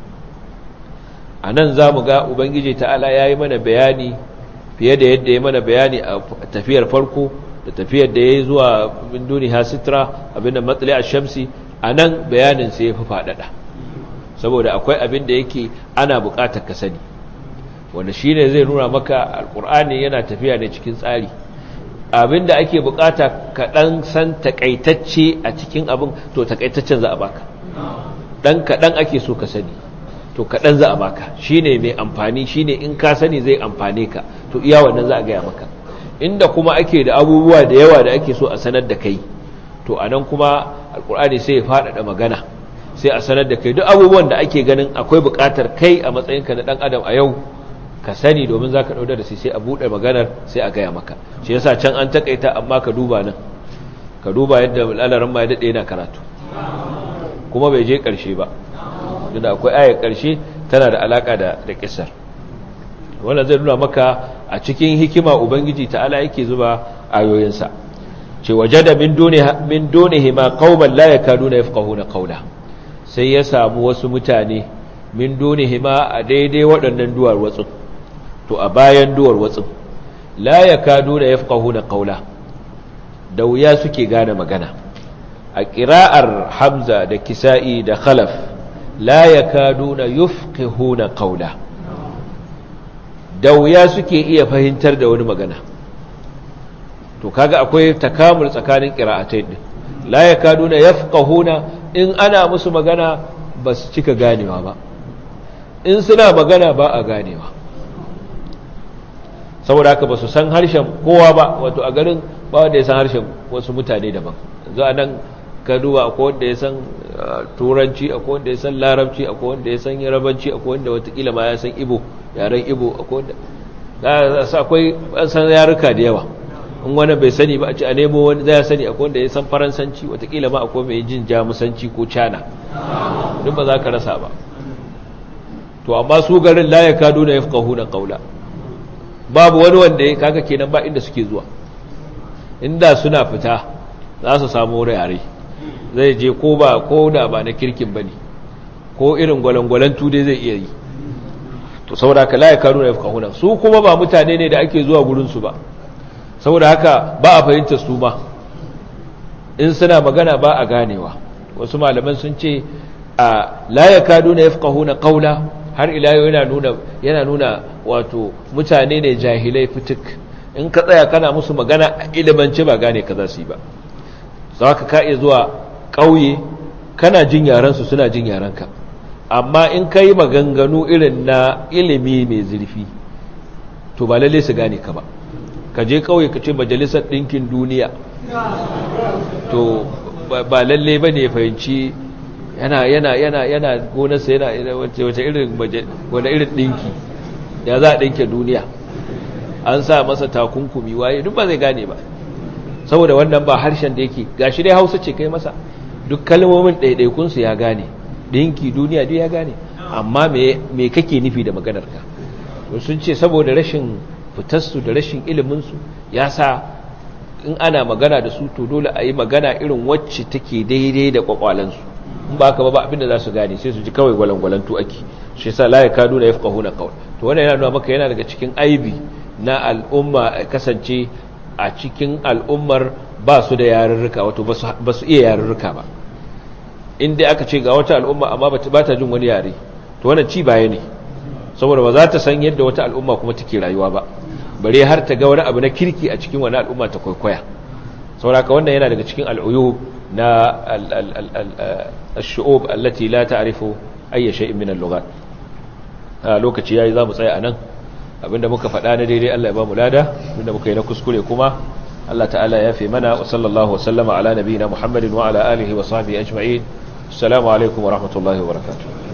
anan zamu ga ubangiji ta'ala yayi mana bayani fiye da yadda ya mana bayani a tafiyar farko da tafiyar da yayi zuwa min duniha sitra abinda matli ash-shamsi anan bayanin sai ya fi fadada saboda akwai abin da yake ana buƙatar ka sani wanda shine zai nuna maka alqur'ani yana tafiya ne cikin tsari abinda ake buƙata ka dan san takaitacce a cikin abin to takaitaccen za a baka dan kadan ake so ka sani to kadan za a baka shine mai amfani shine in ka sani zai amfane ka to iya wannan za a gaya maka inda kuma ake da abubuwa da yawa da ake so a sanar da kai to anan kuma alqur'ani sai ya faɗaɗa magana sai a sanar da kai duk abubuwan da ake ganin akwai buƙatar kai a matsayinka na ɗan adam a yau ka sani domin za ka ɗauda da sai a buɗe maganar sai a gaya maka shi yasa can an taƙaita amma ka duba nan ka duba yadda al'alarin ma ya daɗe yana karatu kuma bai je ƙarshe ba da akwai ayar ƙarshe tana da alaƙa da ƙisar wannan zai nuna maka a cikin hikima ubangiji ta'ala yake zuba ayoyinsa ce wajada min dunihima qauman la yakaduna yafqahuna qawla sai ya samu wasu mutane min dunihima a daidai waɗannan duwar watsin to a bayan duwar watsin la yakaduna yafqahuna qawla da wuya suke gane magana a qira'ar hamza da kisa'i da khalaf la yakaduna yafqahuna qawla da wuya suke iya fahimtar da wani magana to kaga akwai takamul tsakanin qira'atai din la yakaduna yafqahuna in ana musu magana ba su cika ganewa ba in suna magana ba a ganewa saboda haka ba su san harshen kowa ba wato a garin ba wanda ya san harshen wasu mutane daban yanzu a nan ka duba akwai wanda ya san turanci akwai wanda ya san larabci akwai wanda ya san yarabanci akwai wanda watakila ma ya san ibo yaren ibo akwai wanda akwai an san yaruka da yawa in wani bai sani ba a ci a nemo wani zai sani akwai wanda ya san faransanci watakila ma akwai mai jin jamusanci ko cana duk ba za ka rasa ba to amma su garin la ya kado na yafqahuna qawla babu wani wanda ya kaga kenan ba inda suke zuwa inda suna fita za su samu yare zai je ko da ba na kirkin bane ko irin gwalangwalan tude zai iya yi to saboda haka la ya kado na yafqahuna su kuma ba mutane ne da ake zuwa gurin su ba saboda haka ba a fahimta su ma in suna magana ba a ganewa wasu malaman sun ce a la yakaduna yafqahuna qawla har ila yana nuna wato mutane ne jahilai fitik in ka tsaya kana musu magana a ilimance ba gane ka za su yi ba saka ka iya zuwa ƙauye kana jin yaran su suna jin yaranka amma in kai maganganu irin na ilimi mai zurfi to ba lalle su gane ka ba ka je kawai ka ce majalisar ɗinkin duniya to ba lalle ba ne fahimci yana gonarsa yana wace irin ɗinki ya za a ɗinke duniya an sa masa takunkumi waye duk ba zai gane ba saboda wannan ba harshen da yake gashi dai hausa ce kai masa duk kalmomin ɗaiɗaikunsu ya gane ɗinki duniya duk ya gane amma me kake nufi da maganarka sun ce saboda rashin fitarsu da rashin iliminsu ya sa in ana magana da su to dole a yi magana irin wacce take daidai da kwakwalansu in ba ka ba abinda za su gane sai su ji kawai gwalangwalantu ake shi yasa la yakaduna yafqahuna qawl to wannan yana nuna maka yana daga cikin aibi na al'umma kasance a cikin al'ummar ba su da yarurruka wato ba su iya yarurruka ba inda aka ce ga wata al'umma amma ba ta jin wani yare to wannan ci baya ne saboda ba za ta san yadda wata al'umma kuma take rayuwa ba bare har ta ga wani abu na kirki a cikin wani al'umma ta kwaikwaya saboda wannan yana daga cikin al'uyub na al-shu'ub allati la ta'rifu ayya shay'in min al-lughat lokaci yayi zamu tsaya anan abinda muka faɗa na daidai Allah ya ba mu lada abinda muka yi na kuskure kuma Allah ta'ala ya fi mana wa sallallahu wa sallama ala nabiyina Muhammadin wa ala alihi wa sahbihi ajma'in assalamu alaikum wa rahmatullahi wa barakatuh